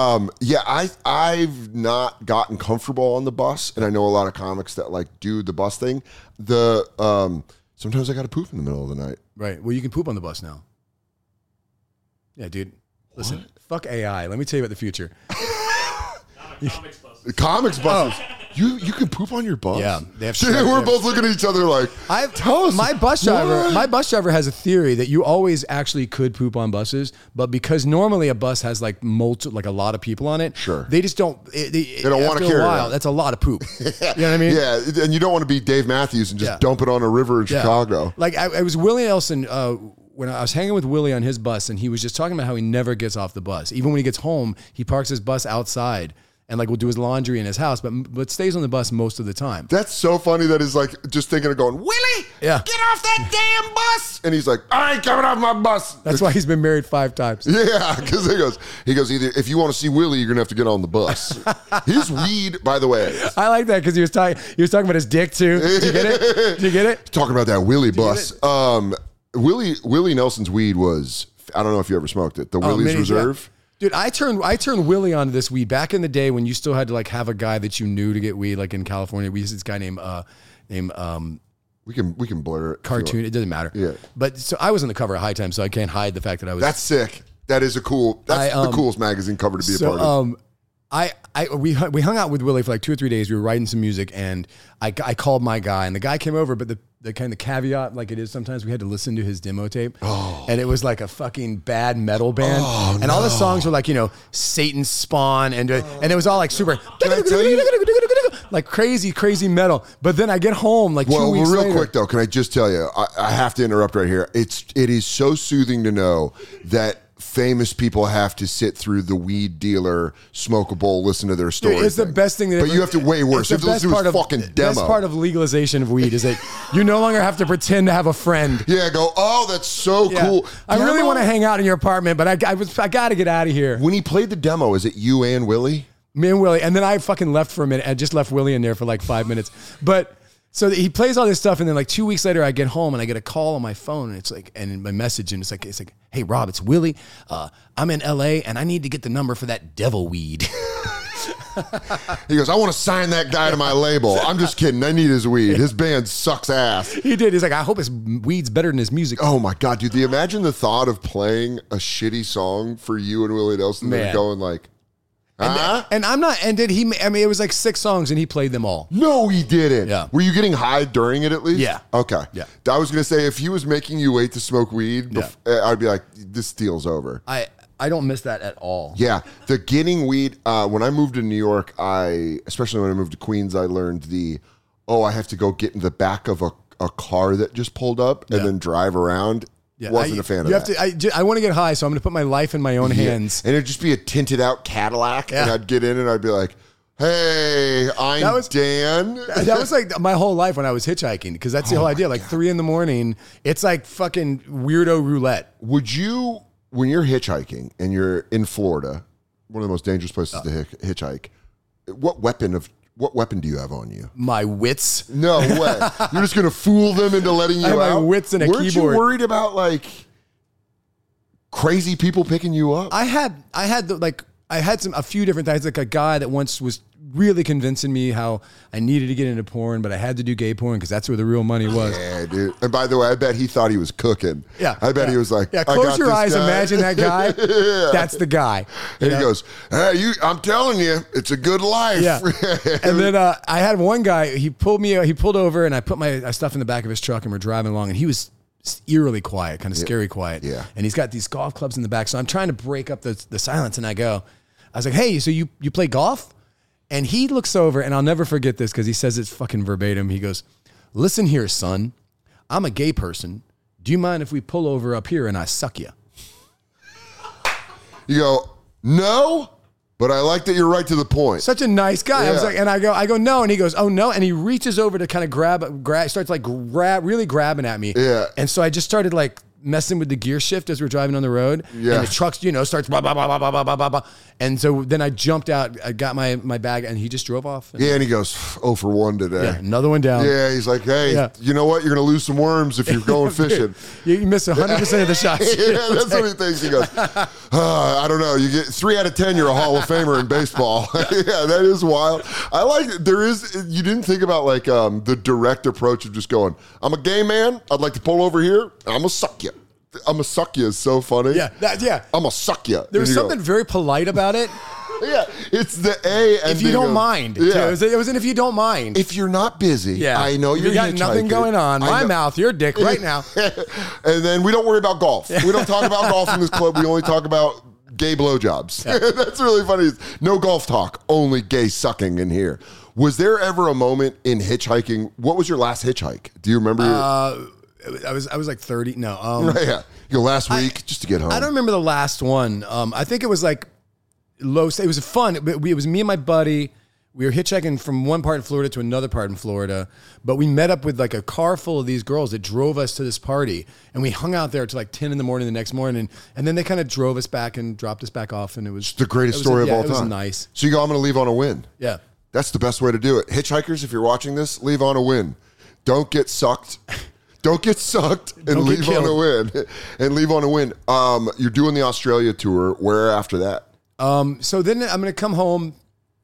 I've not gotten comfortable on the bus, and I know a lot of comics that like do the bus thing. Sometimes I got to poop in the middle of the night. Right. Well, you can poop on the bus now. Yeah, dude. Listen, fuck AI. Let me tell you about the future. Comics buses. You can poop on your bus? Yeah, they have We're both looking at each other like, tell us. My bus driver has a theory that you always actually could poop on buses, but because normally a bus has like a lot of people on it, sure, they just don't. They don't want to carry it. That's a lot of poop. You know what I mean? Yeah, and you don't want to be Dave Matthews and just dump it on a river in Chicago. Like I was Willie Nelson when I was hanging with Willie on his bus, and he was just talking about how he never gets off the bus. Even when he gets home, he parks his bus outside. And like will do his laundry in his house, but stays on the bus most of the time. That's so funny that he's like just thinking of going, Willie, get off that damn bus. And he's like, I ain't coming off my bus. That's why he's been married 5 times. Yeah, because he goes, either if you want to see Willie, you're gonna have to get on the bus. His weed, by the way. I like that because he was talking about his dick too. Did you get it? Did you get it? Talking about that Willie bus. Willie Nelson's weed was, I don't know if you ever smoked it, the Willie's Reserve. Yeah. Dude, I turned Willie onto this weed back in the day when you still had to like have a guy that you knew to get weed. Like in California, we used this guy named we can blur it. Cartoon. It doesn't matter. Yeah. But so I was on the cover of High Times, so I can't hide the fact that I was. That's sick. That is that's the coolest magazine cover to be a part of. We hung out with Willie for like 2 or 3 days. We were writing some music, and I called my guy, and the guy came over, but the kind of caveat, like it is sometimes, we had to listen to his demo tape, and it was like a fucking bad metal band, and all the songs were like, Satan's Spawn, and it was all like super, like crazy metal. But then I get home like 2 weeks later. Real quick though, can I just tell you, I have to interrupt right here. It is so soothing to know that famous people have to sit through the weed dealer, smoke a bowl, listen to their story. It's the best thing. But you have to way worse. You have to listen to his fucking demo. The best part of legalization of weed is that you no longer have to pretend to have a friend. Yeah, go, oh, that's so cool. I really want to hang out in your apartment, but I got to get out of here. When he played the demo, is it you and Willie? Me and Willie. And then I fucking left for a minute. I just left Willie in there for like 5 minutes. But so he plays all this stuff, and then like 2 weeks later, I get home and I get a call on my phone, and it's like, and my message, and it's like, hey Rob, it's Willie. I'm in LA, and I need to get the number for that devil weed. He goes, I want to sign that guy to my label. I'm just kidding. I need his weed. His band sucks ass. He did. He's like, I hope his weed's better than his music. Oh my God, dude. Imagine the thought of playing a shitty song for you and Willie Nelson and going like, And I'm not, and did he, I mean, it was like 6 songs and he played them all. No, he didn't. Yeah. Were you getting high during it at least? Yeah. Okay. Yeah. I was going to say, if he was making you wait to smoke weed, I'd be like, this deal's over. I don't miss that at all. Yeah. The getting weed, when I moved to New York, especially when I moved to Queens, I learned I have to go get in the back of a car that just pulled up and then drive around. Yeah, wasn't a fan of that. I want to get high, so I'm going to put my life in my own hands. And it'd just be a tinted out Cadillac, and I'd get in and I'd be like, hey, I'm Dan. That was like my whole life when I was hitchhiking, because that's the whole idea. Like 3 a.m, it's like fucking weirdo roulette. Would you, when you're hitchhiking and you're in Florida, one of the most dangerous places to hitchhike, what weapon do you have on you? My wits. No way. You're just going to fool them into letting you out? My wits and a keyboard. Weren't you worried about like crazy people picking you up? I had a few different things. Like a guy that once was really convincing me how I needed to get into porn, but I had to do gay porn because that's where the real money was. Yeah, dude. And by the way, I bet he thought he was cooking. Yeah. I bet he was like, close your eyes, imagine that guy. That's the guy. And he goes, hey, I'm telling you, it's a good life. Yeah. And then I had one guy, he pulled over, and I put my stuff in the back of his truck, and we're driving along, and he was eerily quiet, kind of scary quiet. Yeah. And he's got these golf clubs in the back. So I'm trying to break up the silence, and I was like, hey, so you play golf? And he looks over, and I'll never forget this because he says it's fucking verbatim. He goes, listen here, son. I'm a gay person. Do you mind if we pull over up here and I suck you? You go, no, but I like that you're right to the point. Such a nice guy. Yeah. I was like, and I go, no. And he goes, oh, no. And he reaches over to kind of grab, starts like really grabbing at me. Yeah. And so I just started like messing with the gear shift as we're driving on the road. Yeah. And the truck, starts blah, blah, blah, blah, blah, blah, blah, blah. And so then I jumped out, I got my bag, and he just drove off. And he goes, 0 for 1 today. Yeah, another one down. Yeah, he's like, hey, you know what? You're going to lose some worms if you're going fishing. You miss 100% of the shots. Yeah, that's what he thinks. He goes, I don't know. You get 3 out of 10, you're a Hall of Famer in baseball. Yeah, that is wild. I like it. You didn't think about like the direct approach of just going, I'm a gay man. I'd like to pull over here, and I'm going to suck you. I'm a suck you is so funny. Yeah, I'm a suck you. There was something very polite about it. Yeah, it's the A. And If you don't mind. Yeah. It was an if you don't mind. If you're not busy, Yeah. I know you're You got nothing hitchhiking. going on. I My know- mouth, your dick right now. And then we don't worry about golf. We don't talk about golf in this club. We only talk about gay blowjobs. That's really funny. No golf talk, only gay sucking in here. Was there ever a moment in hitchhiking? What was your last hitchhike? Do you remember? I was like 30. No. Yeah. You go last week just to get home. I don't remember the last one. I think it was like low. It was fun. It was me and my buddy. We were hitchhiking from one part in Florida to another part in Florida, but we met up with like a car full of these girls that drove us to this party, and we hung out there till like 10 in the morning the next morning, and then they kind of drove us back and dropped us back off, and it was the greatest story of all time. It was nice. So you go, I'm going to leave on a win. Yeah. That's the best way to do it. Hitchhikers, if you're watching this, leave on a win. Don't get sucked. Don't get sucked and Don't get leave on a killed. win. And leave on a win. You're doing the Australia tour. Where after that? So then I'm going to come home,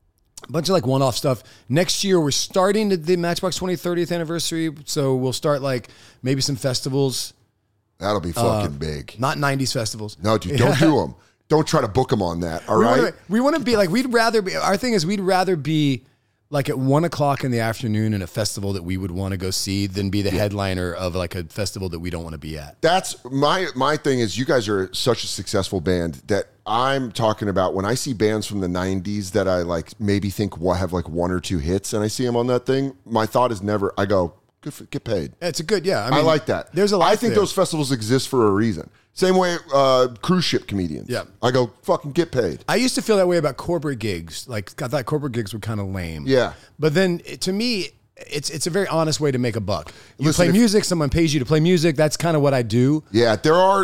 a bunch of like one-off stuff. Next year, we're starting the Matchbox 30th anniversary. So we'll start like maybe some festivals. That'll be fucking big. Not 90s festivals. No, dude, don't do them. Don't try to book them on that. All right. We want to be like, we'd rather be, our thing is we'd rather be like at 1 o'clock in the afternoon in a festival that we would want to go see than be the headliner of like a festival that we don't want to be at. That's my thing is you guys are such a successful band that I'm talking about when I see bands from the 90s that I like maybe think have like one or two hits and I see them on that thing. My thought is never, I go, get paid. It's a good, yeah. I like that. There's a lot. I think those festivals exist for a reason. Same way cruise ship comedians. Yeah. I go, fucking get paid. I used to feel that way about corporate gigs. Like I thought corporate gigs were kind of lame. Yeah. But then to me, it's a very honest way to make a buck. You Listen, play music, someone pays you to play music. That's kind of what I do. Yeah,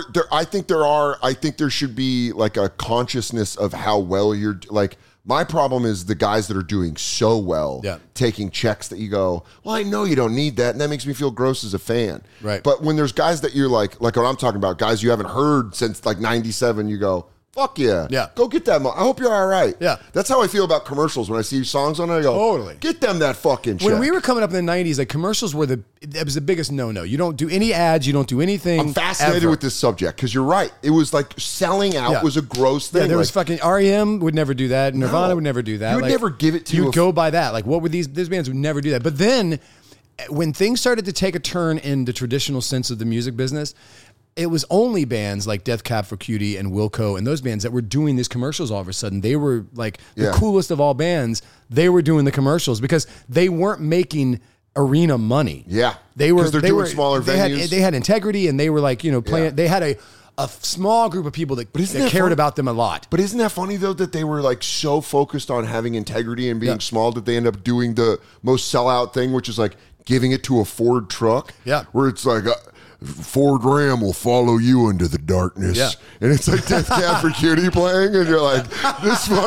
I think there should be like a consciousness of how well you're like. My problem is the guys that are doing so well, taking checks that you go, well, I know you don't need that, and that makes me feel gross as a fan. Right. But when there's guys that you're like what I'm talking about, guys you haven't heard since like 97, you go, fuck yeah. Yeah. Go get that. I hope you're all right. Yeah. That's how I feel about commercials. When I see songs on it, I go, Totally. Get them that fucking check. When we were coming up in the 90s, like commercials were it was the biggest no-no. You don't do any ads. You don't do anything. I'm fascinated ever. with this subject because you're right. It was like selling out was a gross thing. Yeah, there was like, fucking REM would never do that. Nirvana No. would never do that. You would never give it to You'd a- go by that. Like, what were these bands would never do that. But then when things started to take a turn in the traditional sense of the music business, it was only bands like Death Cab for Cutie and Wilco and those bands that were doing these commercials all of a sudden. They were like the coolest of all bands. They were doing the commercials because they weren't making arena money. Yeah. They were 'Cause they're doing smaller venues. They had integrity and they were like, playing. Yeah. They had a small group of people that isn't that cared funny? about them a lot. But isn't that funny though that they were like so focused on having integrity and being small that they end up doing the most sellout thing, which is like giving it to a Ford truck. Yeah. Where it's like Ford Ram will follow you into the darkness. Yeah. And it's like Death Cab for Cutie playing, and you're like, this is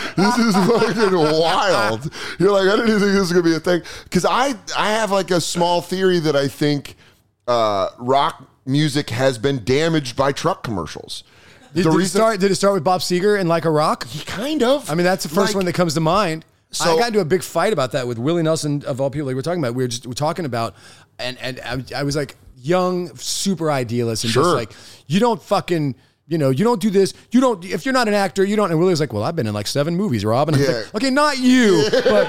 fucking wild. You're like, I didn't even think this was gonna be a thing. Because I have like a small theory that I think rock music has been damaged by truck commercials. Did it start with Bob Seger and Like a Rock? Kind of. I mean, that's the first one that comes to mind. So- I got into a big fight about that with Willie Nelson of all people. Like we're talking about, we're talking about, and I was like young, super idealist, and just like you don't fucking. You don't do this. You don't. If you're not an actor, you don't. And Willie was like, "Well, I've been in like 7 movies, Rob." And I was like, "Okay, not you."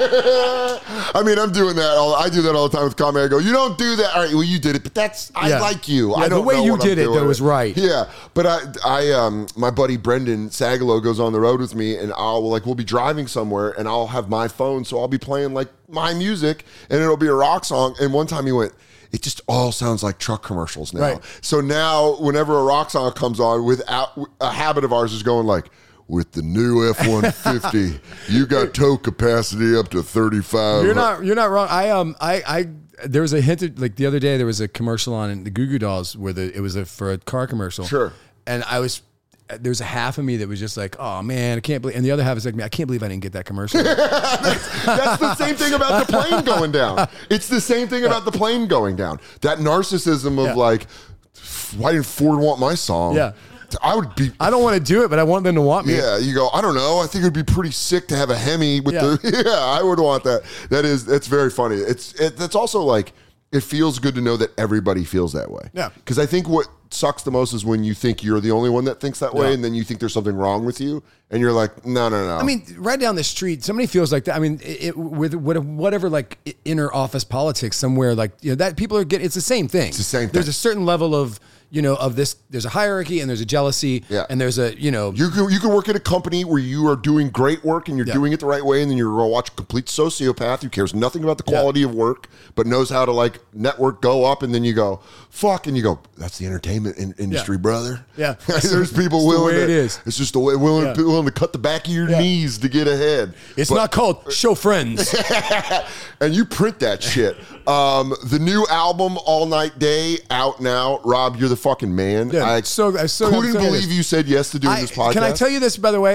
But I mean, I'm doing that. I do that all the time with comedy. I go, "You don't do that." All right, well, you did it, but I like you. Yeah, I don't the way know you what did I'm it doing. though was right. Yeah, but I my buddy Brendan Sagalow goes on the road with me, and we'll be driving somewhere, and I'll have my phone, so I'll be playing like my music, and it'll be a rock song. And one time he went, it just all sounds like truck commercials now. Right. So now, whenever a rock song comes on, without a habit of ours is going like, with the new F-150, you got tow capacity up to 35. you're not wrong. I there was a hint like the other day there was a commercial on the Goo Goo Dolls where it was for a car commercial. Sure. And there's a half of me that was just like, oh man, I can't believe, and the other half is like, man, I can't believe I didn't get that commercial. That's the same thing about the plane going down. It's the same thing about the plane going down. That narcissism of like, why didn't Ford want my song? Yeah. I would be. I don't want to do it, but I want them to want me. Yeah, you go, I don't know. I think it'd be pretty sick to have a Hemi with Yeah. Yeah, I would want that. That's very funny. It's also like, it feels good to know that everybody feels that way. Yeah. Because I think what sucks the most is when you think you're the only one that thinks that way, and then you think there's something wrong with you, and you're like, no. I mean, right down the street, somebody feels like that. I mean, with whatever like inner office politics somewhere, like, you know, that people are getting, it's the same thing. It's the same thing. There's a certain level of, you know, of this, there's a hierarchy and there's a jealousy, and there's a, you know. You can work at a company where you are doing great work and you're doing it the right way, and then you're going to watch a complete sociopath who cares nothing about the quality of work, but knows how to like network go up, and then you go, fuck, and you go, that's the entertainment industry, brother. Yeah. There's people willing the way to, it is. It's just the way, willing to cut the back of your knees to get ahead. It's not called Show Friends. And you print that shit. The new album, All Night Day, out now. Rob, you're the fucking man. Yeah, I couldn't believe you said yes to doing this podcast. Can I tell you this, by the way?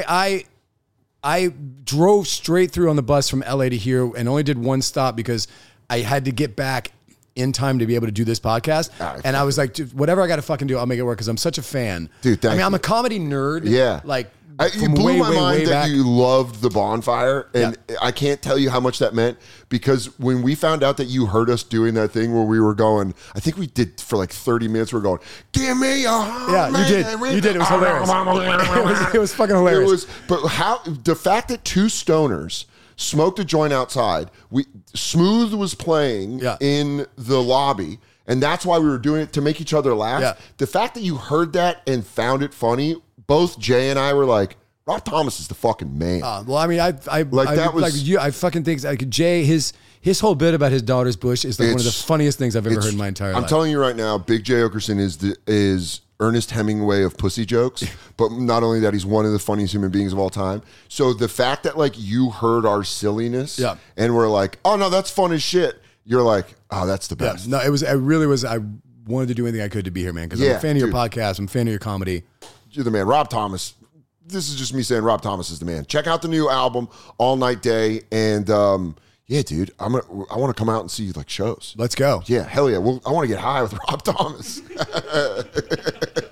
I drove straight through on the bus from LA to here and only did one stop because I had to get back in time to be able to do this podcast. And I was like, dude, whatever I got to fucking do, I'll make it work because I'm such a fan. Dude, thank you. I'm a comedy nerd. Yeah. Like, it blew my mind that you loved The Bonfire, and I can't tell you how much that meant, because when we found out that you heard us doing that thing where we were going, I think we did for like 30 minutes, we were going, give me a you did. It was hilarious. It was fucking hilarious. But how the fact that two stoners smoked a joint outside, Smooth was playing in the lobby, and that's why we were doing it, to make each other laugh. Yeah. The fact that you heard that and found it funny, both Jay and I were like, Rob Thomas is the fucking man. Well, I mean, I fucking think like Jay, his whole bit about his daughter's bush is like one of the funniest things I've ever heard in my entire life. I'm telling you right now, Big Jay Oakerson is Ernest Hemingway of pussy jokes, but not only that, he's one of the funniest human beings of all time. So the fact that like you heard our silliness and we're like, oh no, that's fun as shit. You're like, oh, that's the best. No, it really was. I wanted to do anything I could to be here, man, because I'm a fan of your podcast. I'm a fan of your comedy. You're the man. Rob Thomas. This is just me saying Rob Thomas is the man. Check out the new album, All Night Day. And yeah, dude, I want to come out and see like shows. Let's go. Yeah, hell yeah. I want to get high with Rob Thomas.